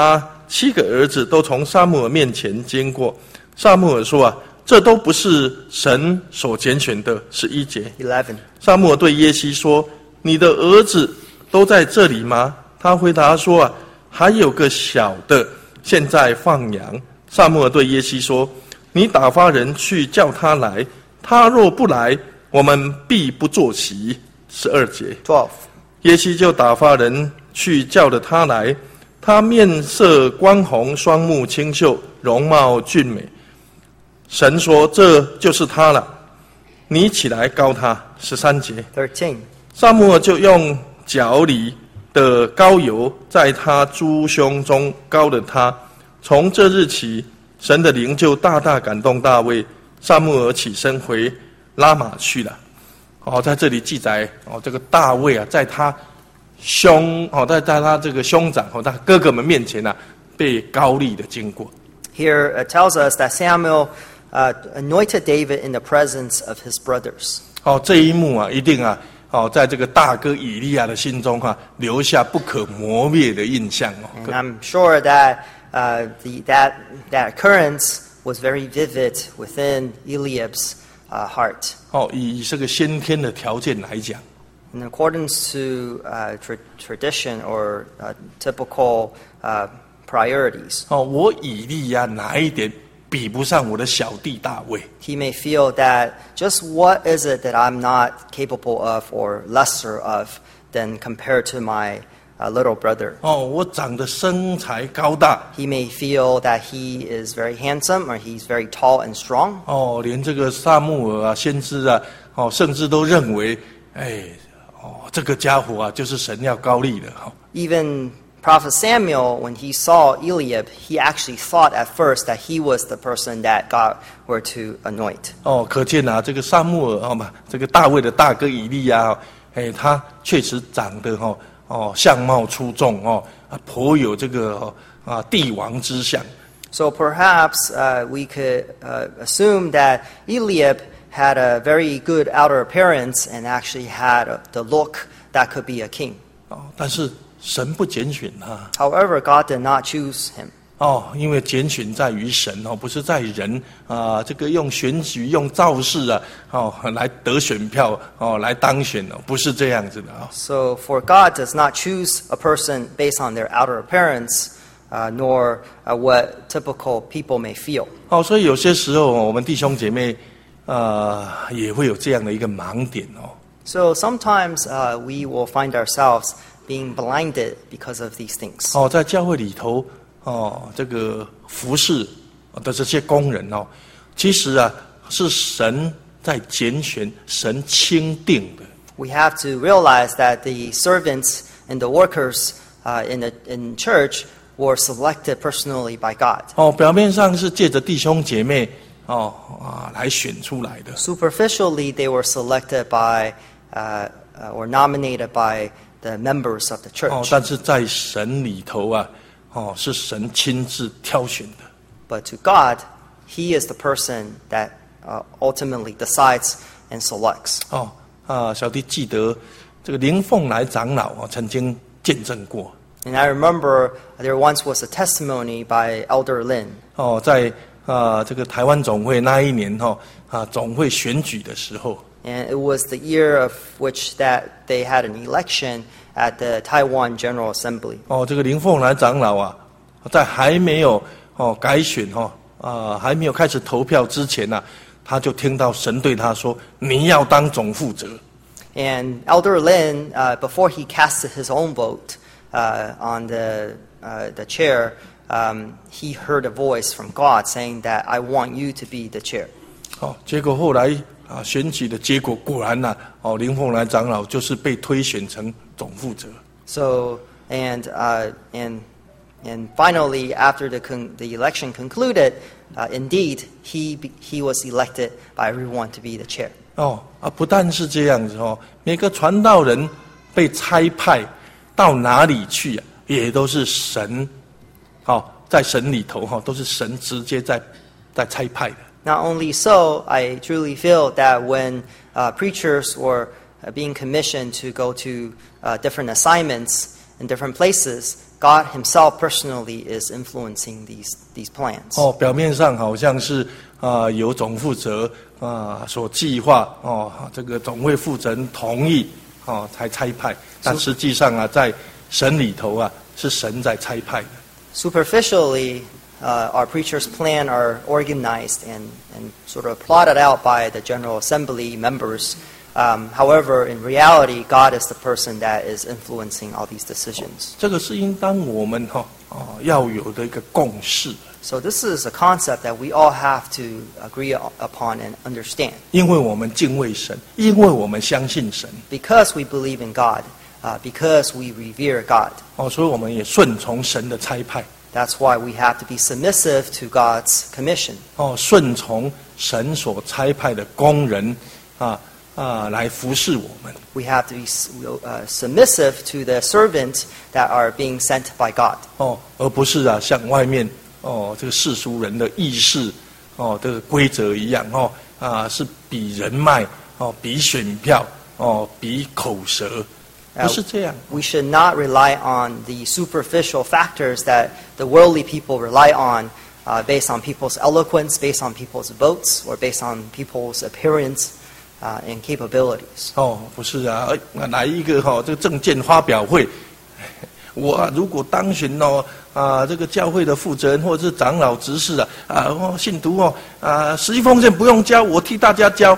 七个儿子都从撒母耳面前经过。撒母耳说啊，这都不是神所拣选的。十一节。 eleven. 撒母耳对耶西说：“你的儿子都在这里吗？”他回答说：“啊，还有个小的，现在放羊。”撒母耳对耶西说：“你打发人去叫他来，他若不来，我们必不坐席。”十二节。 twelve. 耶西就打发人去叫了他来，他面色光红，双目清秀，容貌俊美。神说：“这就是他了，你起来膏他。”十三节。 thirteen. 撒母耳就用脚里的膏油在他猪胸中膏了他。从这日起，神的灵就大大感动大卫。撒母耳起身回拉玛去了。哦，在这里记载哦，这个大卫啊，在他兄哦，在在他这个兄长哦，他哥哥们面前啊，被膏立的经过。 Here it tells us that Samuel uh, anointed David in the presence of his brothers. 哦，这一幕啊，一定啊，哦，在这个大哥以利亚的心中哈、啊，留下不可磨灭的印象哦。 And I'm sure that uh, the, that that occurrence was very vivid within Eliab's uh, heart. 哦，以这个先天的条件来讲， In accordance to uh, tra- tradition or uh, typical uh, priorities, 哦，我以利亚哪一点比不上我的小弟大卫？ he may feel that just what is it that I'm not capable of or lesser of than compared to my uh, little brother. 哦，我长得身材高大， He may feel that he is very handsome or he's very tall and strong. 哦，连这个撒母耳啊、先知啊，哦，甚至都认为，哎，哦，这个家伙啊，就是神要膏立的。哦， Even Prophet Samuel, when he saw Eliab, he actually thought at first that he was the person that God were to anoint. 哦，可见啊，这个撒母耳哦嘛，这个大卫的大哥以利亚，哎，他确实长得哈哦相貌出众哦，啊颇有这个哦啊帝王之相。 So perhaps uh, we could uh, assume that Eliab had a very good outer appearance and actually had a, the look that could be a king. 哦，但是神不拣选他。 However, God did not choose him. 哦，因为拣选在于神哦，不是在人啊、这个用选举、用造势啊，哦来得选票哦，来当选哦，不是这样子的啊、哦。 So for God does not choose a person based on their outer appearance, uh, nor uh, what typical people may feel. 哦，所以有些时候我们弟兄姐妹啊、也会有这样的一个盲点哦。 So sometimes uh, we will find ourselves being blinded because of these things. 哦，在教会里头哦，这个服侍的这些工人哦，其实啊是神在拣选，神钦定的。 We have to realize that the servants and the workers uh, in the in church were selected personally by God. 哦，表面上是借着弟兄姐妹哦啊来选出来的。 Superficially, they were selected by uh, uh, or nominated by the members of the 哦， church. 但是在神里头啊，哦是神亲自挑选的。 But to God, He is the person that uh, ultimately decides and selects. 哦啊，小弟记得这个林凤来长老啊曾经见证过。 And I remember there once was a testimony by Elder Lin. 哦，在啊这个台湾总会那一年哈、哦、啊总会选举的时候。 And it was the year of which that they had an election at the Taiwan General Assembly. 哦，这个林凤来长老啊，在还没有哦改选哈啊、还没有开始投票之前呐、啊，他就听到神对他说：“你要当总负责。” And Elder Lin, uh, before he casted his own vote uh, on the uh, the chair, um, he heard a voice from God saying that I want you to be the chair. 哦，结果后来啊选举的结果果然呐、啊，哦林凤来长老就是被推选成总负责。 So and uh, and and finally, after the con- the election concluded, uh, indeed he be- he was elected by everyone to be the chair. 哦啊，不但是这样子哦，每个传道人被差派到哪里去啊，也都是神，哦，在神里头哈、哦，都是神直接在在差派的。 Not only so, I truly feel that when uh, preachers were uh, being commissioned to go to uh, different assignments in different places, God himself personally is influencing these, these plans. 哦，表面上好像是啊、呃、由总负责啊、呃、所计划哦，这个总会负责人同意哦才差派，但实际上啊，在神里头啊是神在差派的。 Superficially, uh, our preacher's plan are organized and, and sort of plotted out by the General Assembly members. Um, however, in reality, God is the person that is influencing all these decisions. 这个是应当我们哈哦要有的一个共识。 So this is a concept that we all have to agree upon and understand. 因为我们敬畏神，因为我们相信神， Because we believe in God, uh, because we revere God. 哦，所以我们也顺从神的差派， That's why we have to be submissive to God's commission. 哦，顺从神所差派的工人啊啊来服侍我们。 We have to be uh, submissive to the servants that are being sent by God. 哦，而不是啊像外面哦这个世俗人的意识哦这个规则一样哦啊是比人脉哦比选票哦比口舌，不是这样。 We should not rely on the superficial factors that the worldly people rely on uh, based on people's eloquence, based on people's votes, or based on people's appearance uh, and capabilities. 哦，不是啊，呃来一个哈、哦、这个政见发表会，我、啊、如果当选哦啊这个教会的负责人或者是长老执事啊啊哦信徒哦啊十一奉献不用交，我替大家交。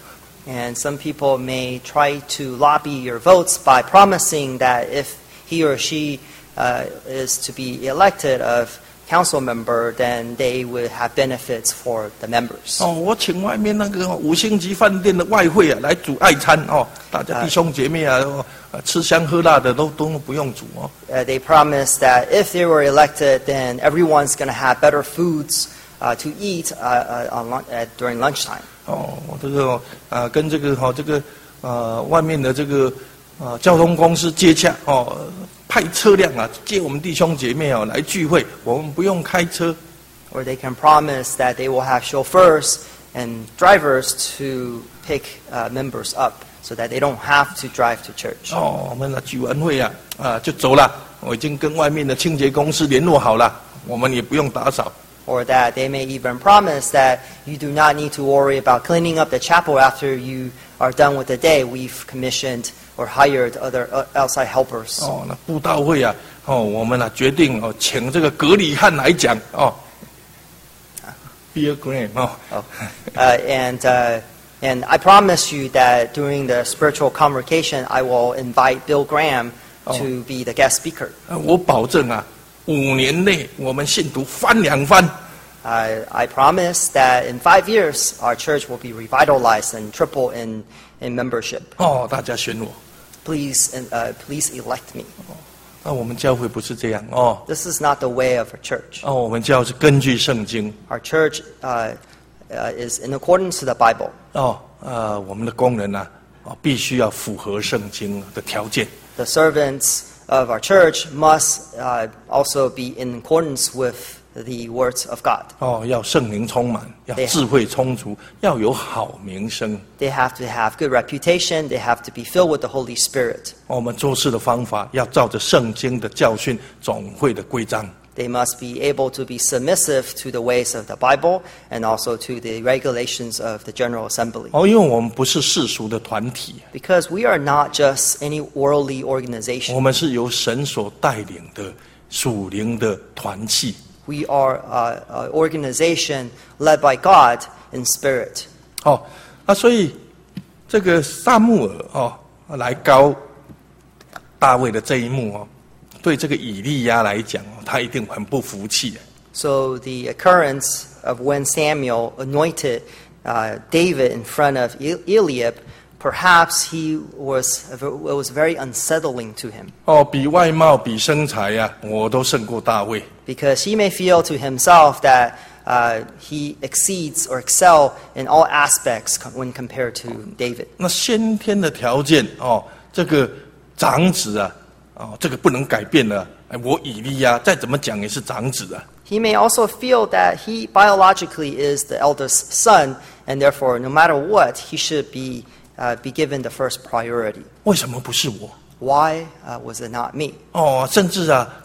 And some people may try to lobby your votes by promising that if he or she uh, is to be elected of council member, then they would have benefits for the members. 哦，我请外面那个五星级饭店的外汇啊来煮爱餐哦，大家弟兄姐妹啊，哦、吃香喝辣的都都不用煮哦。 Uh, they promised that if they were elected, then everyone's going to have better foods uh, to eat uh, uh, on, lun- uh, during lunchtime. 哦，这个啊、呃、跟这个哈、哦、这个呃外面的这个啊、呃、交通公司接洽哦，派车辆啊接我们弟兄姐妹哦来聚会，我们不用开车。 Or they can promise that they will have chauffeurs and drivers to pick uh, members up so that they don't have to drive to church. 哦，我们的聚完会啊啊就走了，我已经跟外面的清洁公司联络好了，我们也不用打扫。 Or that they may even promise that you do not need to worry about cleaning up the chapel after you are done with the day. We've commissioned or hired other uh, outside helpers. 哦，那布道会啊，哦，我们啊决定哦，请这个格里汉来讲哦 ，Bill Graham 哦， Oh. Uh, and uh, and I promise you that during the spiritual convocation, I will invite Bill Graham to be the guest speaker. 呃我保证啊，五年内我们信徒翻两番。 Uh, I promise that in five years, our church will be revitalized and triple in, in membership. 哦，大家选我。 Please, uh, please elect me. 那我们教会不是这样哦， This is not the way of a church. 哦，我们教会是根据圣经 Our church uh, uh, is in accordance to the Bible. 哦，呃，我们的工人呢、啊，哦，必须要符合圣经的条件。 The servants of our church must uh, also be in accordance with the words of God. 哦，要圣灵充满，要对智慧充足，要有好名声。 They have to have good reputation. They have to be filled with the Holy Spirit. 我们做事的方法要照着圣经的教训、总会的规章。 They must be able to be submissive to the ways of the Bible and also to the regulations of the General Assembly. 哦，因为我们不是世俗的团体， Because we are not just any worldly organization. 我们是由神所带领的属灵的团契。 We are uh, an organization led by God in spirit. 哦，啊，所以这个撒母耳哦来膏大卫的这一幕哦，对这个以利亚来讲哦，他一定很不服气。 So the occurrence of when Samuel anointed uh, David in front of El- Eliab, perhaps he was it was very unsettling to him 哦，比外貌、比身材呀、啊，我都胜过大卫。 because he may feel to himself that uh, he exceeds or excel in all aspects co- when compared to David. 那先天的条件哦，这个长子啊，哦，这个不能改变了。哎，我以利亚再怎么讲也是长子啊。 He may also feel that he biologically is the eldest son, and therefore, no matter what, he should be uh, be given the first priority. 为什么不是我？ Why uh, was it not me? 哦，甚至啊，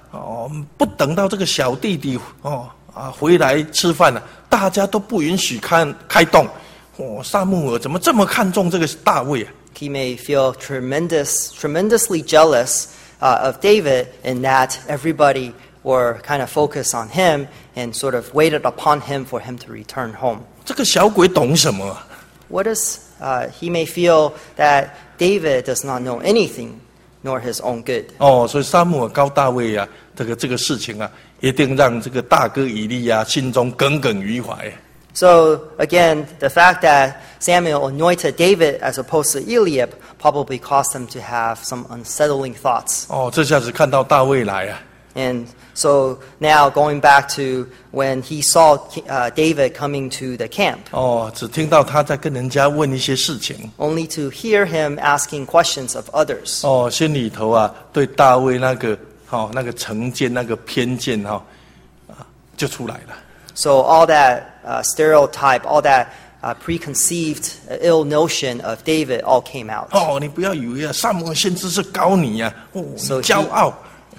哦，不等到这个小弟弟哦啊回来吃饭了，大家都不允许看开动。哦，撒母耳怎么这么看重这个大卫啊？ He may feel tremendous, tremendously jealous uh, of David in that everybody were kind of focused on him and sort of waited upon him for him to return home. 这个小鬼懂什么啊？ What is, uh, he may feel that David does not know anything, nor his own good. 哦，所以撒母耳告大卫啊，这个这个事情啊，一定让这个大哥以利啊心中耿耿于怀。 So again, the fact that Samuel anointed David as opposed to Eliab probably caused him to have some unsettling thoughts. 哦，这下子看到大卫来啊， And so now going back to when he saw uh, David coming to the camp, 哦，只听到他在跟人家问一些事情， only to hear him asking questions of others. 哦，心里头啊对大卫那个哦那个成见那个偏见哈、哦、啊就出来了。 So all that uh, stereotype, all that uh, preconceived uh, ill notion of David all came out. 哦，你不要以为啊，撒母耳先知是高你呀、啊，哦，你 So 骄傲。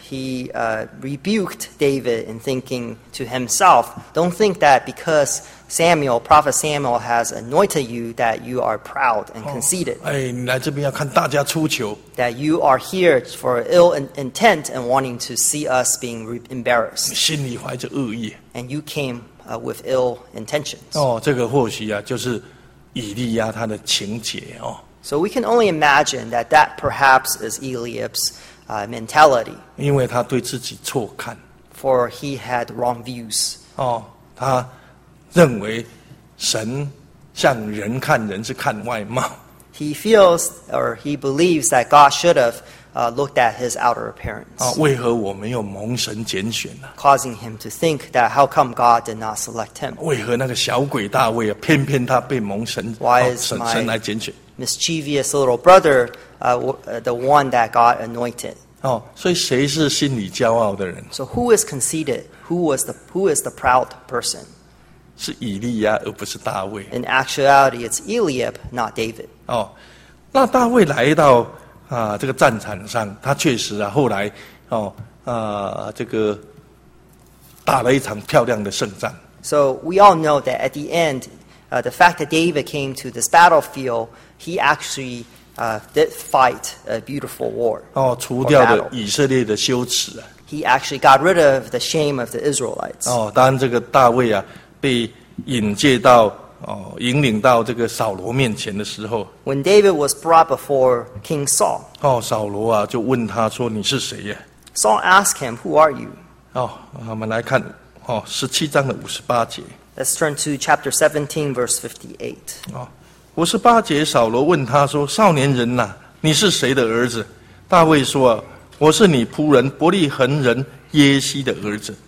he uh, rebuked David in thinking to himself, don't think that because Samuel, prophet Samuel has anointed you that you are proud and conceited, 哎，你来这边要看大家出糗， that you are here for ill in- intent and wanting to see us being re- 你 embarrassed, 心里怀着恶意。 and you came uh, with ill intentions. 哦，这个或许啊，就是以利亚他的情节哦。 So we can only imagine that that perhaps is Eliab's uh, mentality, 因为他对自己错看 for he had wrong views. 哦，他认为神像人看人是看外貌 He feels or he believes that God should have uh, looked at his outer appearance, 啊，为何我没有蒙神拣选呢、 causing him to think that how come God did not select him? 为何那个小鬼大卫啊，偏偏他被蒙神 Why 哦 is 神 my- 神来拣选 Mischievous little brother, uh, w- uh, the one that God anointed. 哦？所以谁是心里骄傲的人？ So who is conceited? Who was the who is the proud person? 是以利亚，而不是大卫 In actuality, it's Eliab, not David. 哦。那大卫来到啊这个战场上，他确实啊后来哦啊这个打了一场漂亮的胜仗。 So we all know that at the end, uh, the fact that David came to this battlefield, he actually uh, did fight a beautiful war. 哦，除 or 掉了 battle. 以色列的羞耻啊！ He actually got rid of the shame of the Israelites. 哦，当这个大卫啊被引介到哦引领到这个扫罗面前的时候， When David was brought before King Saul, 哦，扫罗啊就问他说：“你是谁呀、 Saul asked him, "Who are you?" 哦，我们来看哦十七章的五十八节 Let's turn to chapter seventeen, verse fifty-eight. 哦，五十八节扫罗问他说：“少年人呐、你是谁的儿子？”大卫说：“啊，我是你仆人伯利恒人耶西的儿子。”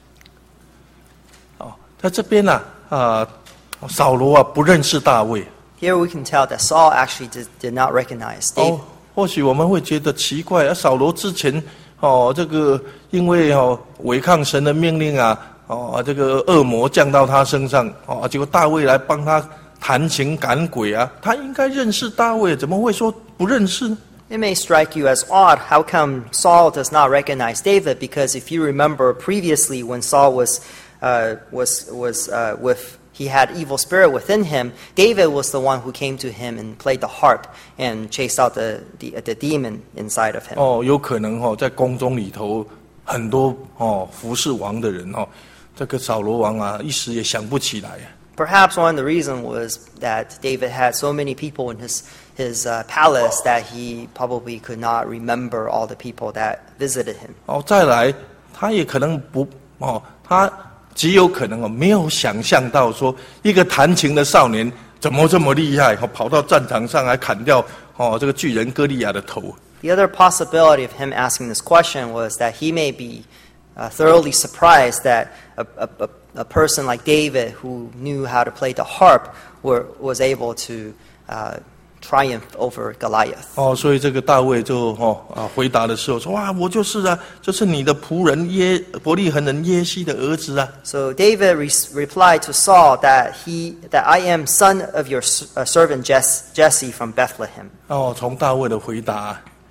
哦，在这边呢、啊，啊，扫罗啊不认识大卫。 Here we can tell that Saul actually did, did not recognize David. 哦，或许我们会觉得奇怪啊，扫罗之前哦，这个因为哦违抗神的命令啊，哦这个恶魔降到他身上，哦结果大卫来帮他弹琴赶鬼啊，他应该认识大卫，怎么会说不认识呢？ It may strike you as odd how come Saul does not recognize David, because if you remember previously when Saul was uh, was was uh, with he had evil spirit within him, David was the one who came to him and played the harp and chased out the the, the demon inside of him. 哦，有可能哦，在宫中里头很多哦服侍王的人哦，这个扫罗王啊一时也想不起来啊。 Perhaps one of the reasons was that David had so many people in his his uh, palace that he probably could not remember all the people that visited him. 哦，再来，他也可能不哦，他极有可能哦，没有想象到说一个弹琴的少年怎么这么厉害，哦，跑到战场上来砍掉哦这个巨人歌利亚的头。 The other possibility of him asking this question was that he may be uh, thoroughly surprised that a, a, a, a person like David, who knew how to play the harp, were, was able to uh, triumph over Goliath. 哦，所以这个大卫就哦啊回答的时候说：“哇，我就是啊，就是你的仆人耶伯利恒人耶西的儿子啊。” So David re- replied to Saul that he that I am son of your s- uh, servant Jess, Jesse from Bethlehem. 哦，从大卫的回答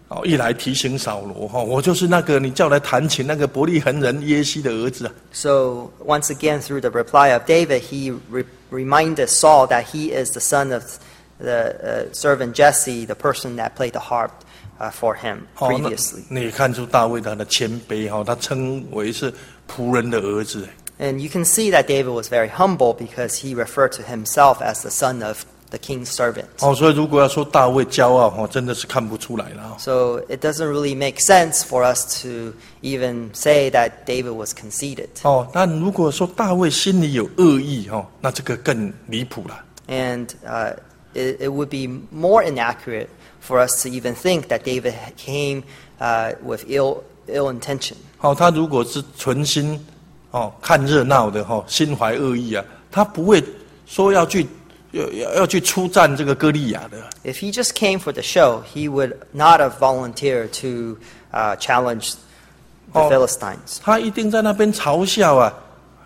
哦，一来提醒扫罗哈，我就是那个你叫来弹琴那个伯利恒人耶西的儿子啊。 So once again, through the reply of David, he re- reminded Saul that he is the son of the uh, servant Jesse, the person that played the harp uh, for him 哦， previously. 那你看出大卫他的谦卑哈，他称为是仆人的儿子。 And you can see that David was very humble because he referred to himself as the son of the king's servant. 哦，所以如果要说大卫骄傲哈，真的是看不出来了。 So it doesn't really make sense for us to even say that David was conceited. 哦，但如果说大卫心里有恶意哈，那这个更离谱了。 And uh, it, it would be more inaccurate for us to even think that David came uh, with ill ill intention. 哦，他如果是存心哦看热闹的哈，心怀恶意啊，他不会说要去要要要去出战这个歌利亚的。 If he just came for the show, he would not have volunteered to uh, challenge the Oh. Philistines. 他一定在那边嘲笑啊，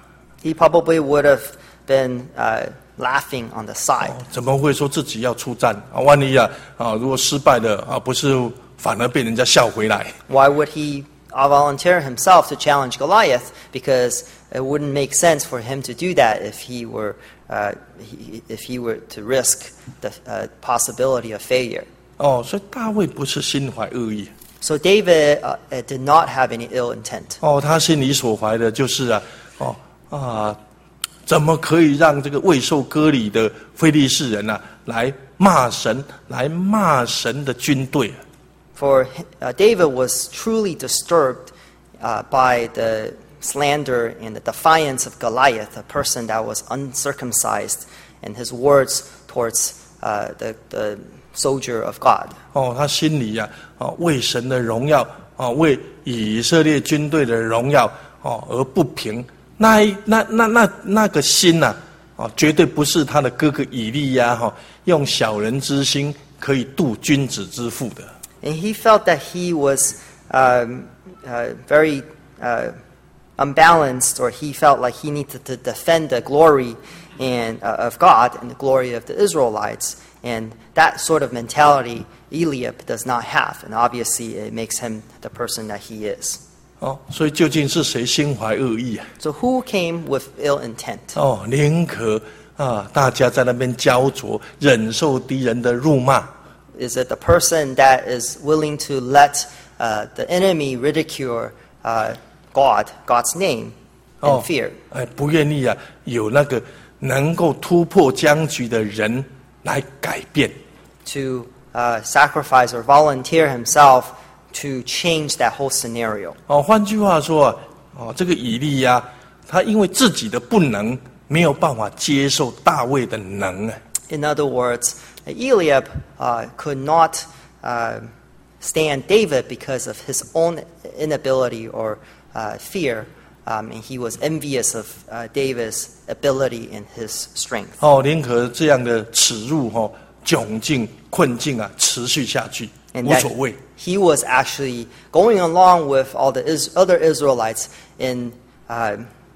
He probably would have been uh, laughing on the side. 怎么会说自己要出战啊？万一啊啊，如果失败了啊，不是反而被人家笑回来？ Why would he uh, volunteer himself to challenge Goliath? Because it wouldn't make sense for him to do that if he were uh, he, if he were to risk the uh, possibility of failure. 哦，所以大卫不是心怀恶意。 So David uh, uh, did not have any ill intent. 哦，他心里所怀的就是啊，哦啊，怎么可以让这个未受割礼的非利士人啊，来骂神，来骂神的军队？ For uh, David was truly disturbed uh, by the slander and the defiance of Goliath, a person that was uncircumcised, and his words towards uh, the, the soldier of God. 哦，他心里呀、啊，哦，为神的荣耀，哦，为以色列军队的荣耀，哦，而不平。那一那那那那个心呐、啊，哦，绝对不是他的哥哥以利亚哈、哦，用小人之心可以度君子之腹的。 And he felt that he was um, uh, very uh, unbalanced, or he felt like he needed to defend the glory and, uh, of God and the glory of the Israelites. And that sort of mentality Eliab does not have. And obviously it makes him the person that he is. 哦，所以究竟是谁心怀恶意啊？ So who came with ill intent? 哦，宁可啊，大家在那边焦灼，忍受敌人的辱骂。 Is it the person that is willing to let uh, the enemy ridicule uh, God, God's name, in 哦 fear? 哎，不愿意啊，有那个能够突破僵局的人来改变。 To uh, sacrifice or volunteer himself to change that whole scenario. 哦，换句话说啊，哦，这个以利亚他因为自己的不能，没有办法接受大卫的能啊。 In other words, Eliab uh, could not uh, stand David because of his own inability or uh, fear, um, and he was envious of uh, David's ability and his strength. 哦，宁可这样的耻辱哈、哦、窘境困境啊持续下去， And 无 that 所谓。 he was actually going along with all the is- other Israelites in uh,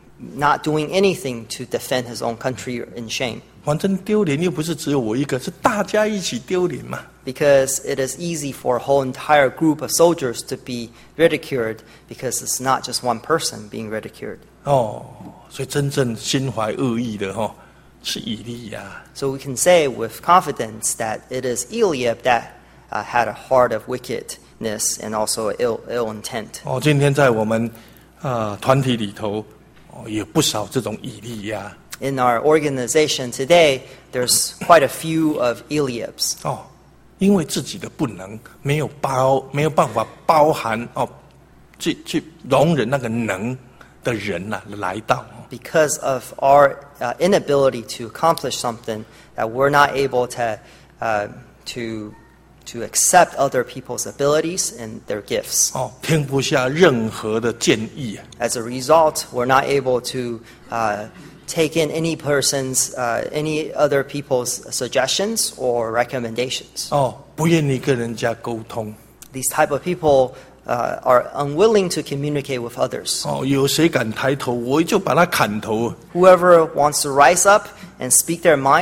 not doing anything to defend his own country in shame. 反正丢脸又不是只有我一个，是大家一起丢脸嘛。 Because it is easy for a whole entire group of soldiers to be ridiculed because it's not just one person being ridiculed. 哦，所以真正心怀恶意的哈、哦、是以利亚。 So we can say with confidence that it is Eliab that uh, had a heart of wickedness and also ill, ill intent. 哦，今天在我们啊、团体里头哦，有不少这种以利亚。 In our organization today, there's quite a few of Eliabs. 哦，因为自己的不能，没有包没有办法包含哦，去去容忍那个能的人呐、来到。 Because of our uh, inability to accomplish something, that we're not able to uh, to to accept other people's abilities and their gifts. 哦，听不下任何的建议啊。 As a result, we're not able to uh, take in any person's, uh, any other people's suggestions or recommendations. 哦，不愿意跟人家沟通。 These type of people uh, are unwilling to communicate with others. 哦，有谁敢抬头，我就把他砍头。 Whoever wants to rise up and speak their mind,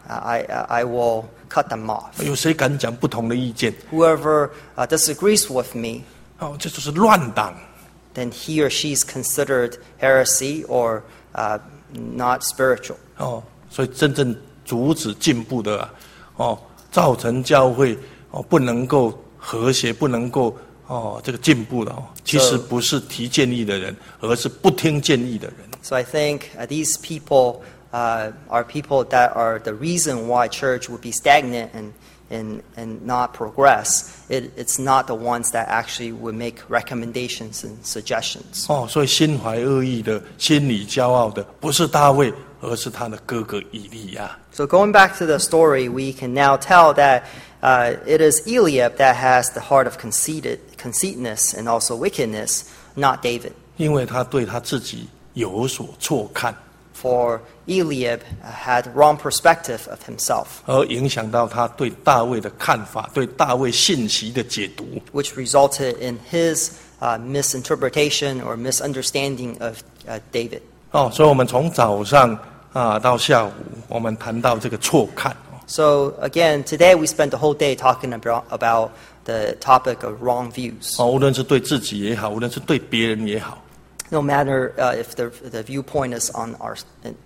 I, I will cut them off. 有谁敢讲不同的意见？ Whoever uh, disagrees with me, 哦，这就是乱党。 then he or she is considered heresy or uh, not spiritual. 哦，所以真正阻止进步的啊，哦，造成教会哦不能够和谐，不能够哦这个进步的哦，其实不是提建议的人，而是不听建议的人。 So I think uh, these people uh, are people that are the reason why church would be stagnant and and and not progress. It, it's not the ones that actually would make recommendations and suggestions. 哦，所以心怀恶意的、心里骄傲的，不是大卫，而是他的哥哥以利亚。 So going back to the story, we can now tell that uh, it is Eliab that has the heart of conceited, conceitness and also wickedness, not David. 因为他对他自己有所错看， For Eliab had wrong perspective of himself, 而影响到他对大卫的看法，对大卫信息的解读。 which resulted in his uh, misinterpretation or misunderstanding of uh, David. 哦，所以我们从早上啊到下午，我们谈到这个错看。 So again, today we spent the whole day talking about, about the topic of wrong views. 哦，无论是对自己也好，无论是对别人也好。 No matter uh, if the, the viewpoint is on, our,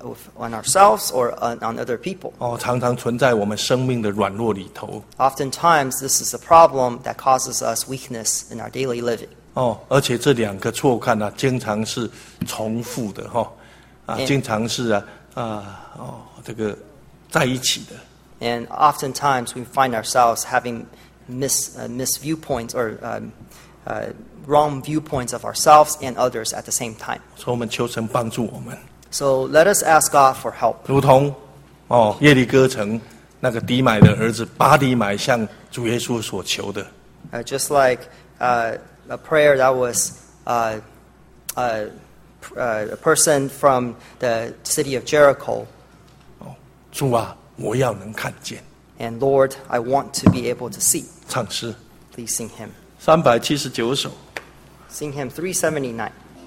on ourselves or on, on other people. 哦，常常存在我们生命的软弱里头。 Oftentimes, this is a problem that causes us weakness in our daily living. 哦，而且这两个错看呢、啊，经常是重复的哈、哦，啊， And- 经常是啊啊哦这个在一起的。 And oftentimes, we find ourselves having mis, uh, mis viewpoints or um, uh, wrong viewpoints of ourselves and others at the same time. 所以我们求神帮助我们， So let us ask God for help. 如同哦耶利哥城那个迪买的儿子巴迪买向主耶稣所求的， Uh, just like uh, a prayer that was uh, uh, uh, a person from the city of Jericho. 主啊，我要能看见。 And Lord, I want to be able to see. 唱诗 Please sing hymn. 三百七十九首。 Sing hymn three seventy-nine.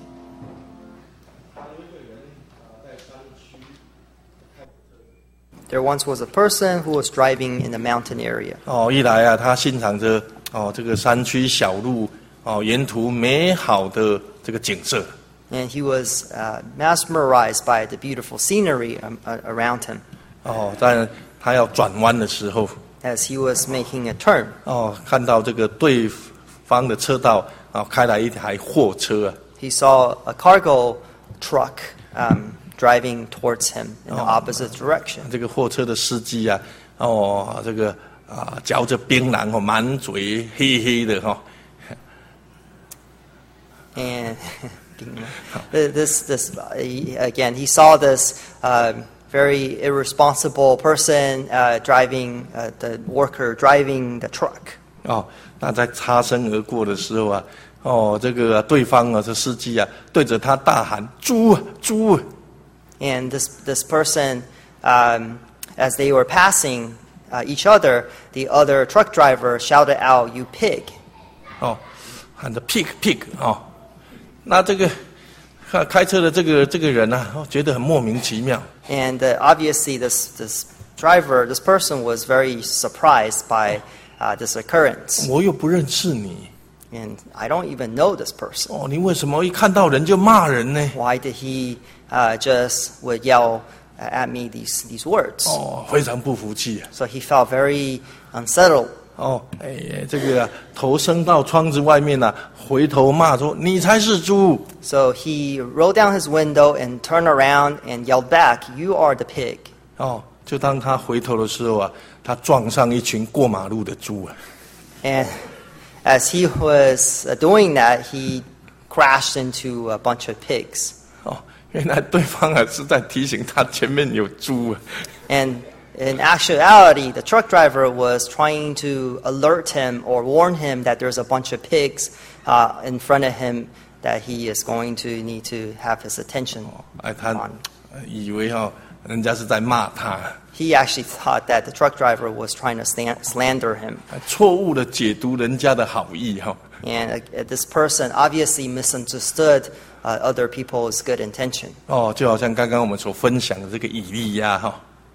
There once was a person who was driving in the mountain area. 哦，一来啊，他欣赏着哦这个山区小路哦沿途美好的这个景色。 And he was uh, mesmerized by the beautiful scenery um, uh, around him 哦，但他要转弯的时候， as he was making a turn. 哦，看到这个对方的车道啊、哦、开来一台货车啊， He saw a cargo truck um, driving towards him in the opposite direction. 这个货车的司机啊，哦，这个啊嚼着槟榔哦，满嘴黑黑的哈、哦。 And this, this uh, he- again, he saw this um, very irresponsible person uh, driving uh, the worker driving the truck. 哦，那在擦身而过的时候啊，哦，这个对方啊，这司机啊，对着他大喊：“猪啊，猪啊！” And this this person, um, as they were passing uh, each other, the other truck driver shouted out, "You pig!" 哦，喊着 pig pig 哦，那这个开开车的这个这个人呢、啊，哦，觉得很莫名其妙。 And uh, obviously, this this driver, this person was very surprised by uh, this occurrence. 我又不认识你， And I don't even know this person. 哦，你为什么一看到人就骂人呢？ Why did he uh, just would yell at me these these words? 哦，非常不服气啊。 So he felt very unsettled. 哦，哎，这个、啊、头伸到窗子外面呐、啊，回头骂说：“你才是猪！” So he rolled down his window and turned around and yelled back, "You are the pig." 哦，就当他回头的时候啊，他撞上一群过马路的猪啊。 And as he was uh, doing that, he crashed into a bunch of pigs. 哦，原来对方啊是在提醒他前面有猪啊。 And in actuality, the truck driver was trying to alert him or warn him that there's a bunch of pigs uh, in front of him that he is going to need to have his attention 哎，他 on. 以为哈、哦、人家是在骂他， He actually thought that the truck driver was trying to slan- slander him. 错误的解读人家的好意哈、哦。 And uh, this person obviously misunderstood uh, other people's good intention. 哦，就好像刚刚我们所分享的这个以利亚哈、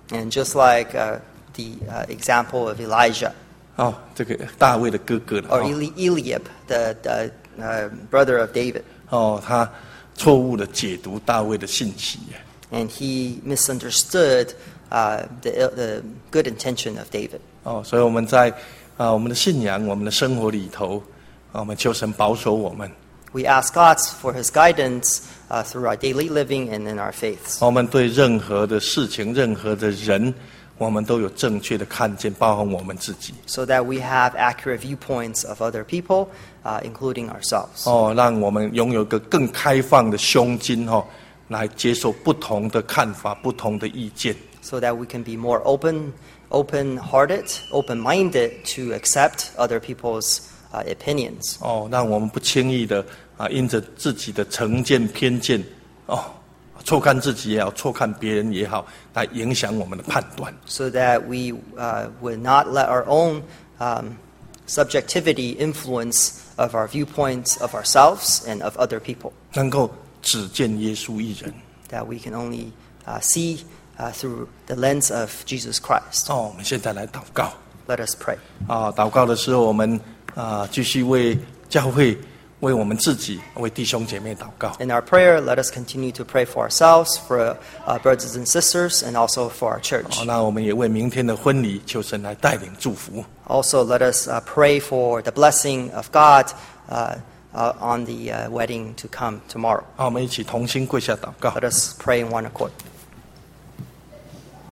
And just like uh, the uh, example of Elijah 哦，这个大卫的哥哥了 or 哦 Eli- Eliab, the, the uh, brother of David, 哦，他错误的解读大卫的信息。 and he misunderstood uh, the, the good intention of David. 哦，所以我们在啊我们的信仰、我们的生活里头，啊我们求神保守我们。 We ask God for His guidance uh, through our daily living and in our faiths, 我们对任何的事情、任何的人，我们都有正确的看见，包含我们自己。 so that we have accurate viewpoints of other people, uh, including ourselves. 哦，让我们拥有一个更开放的胸襟哦，来接受不同的看法、不同的意见。 So that we can be more open, open-hearted, open-minded to accept other people's uh, opinions. 哦，让我们不轻易的啊，因着自己的成见、偏见，哦，错看自己也好，错看别人也好，来影响我们的判断。 So that we uh, would not let our own um, subjectivity influence of our viewpoints of ourselves and of other people. 能够只见耶稣一人。 That we can only uh, see uh, through the lens of Jesus Christ. 哦，我们现在来祷告。 Let us pray. 啊，祷告的时候，我们啊继续为教会、为我们自己、为弟兄姐妹祷告。 In our prayer, let us continue to pray for ourselves, for uh, brothers and sisters, and also for our church. 好，那我们也为明天的婚礼求神来带领祝福。 Also, let us uh, pray for the blessing of God uh, uh, on the uh, wedding to come tomorrow. 好，我们一起同心跪下祷告。 Let us pray in one accord.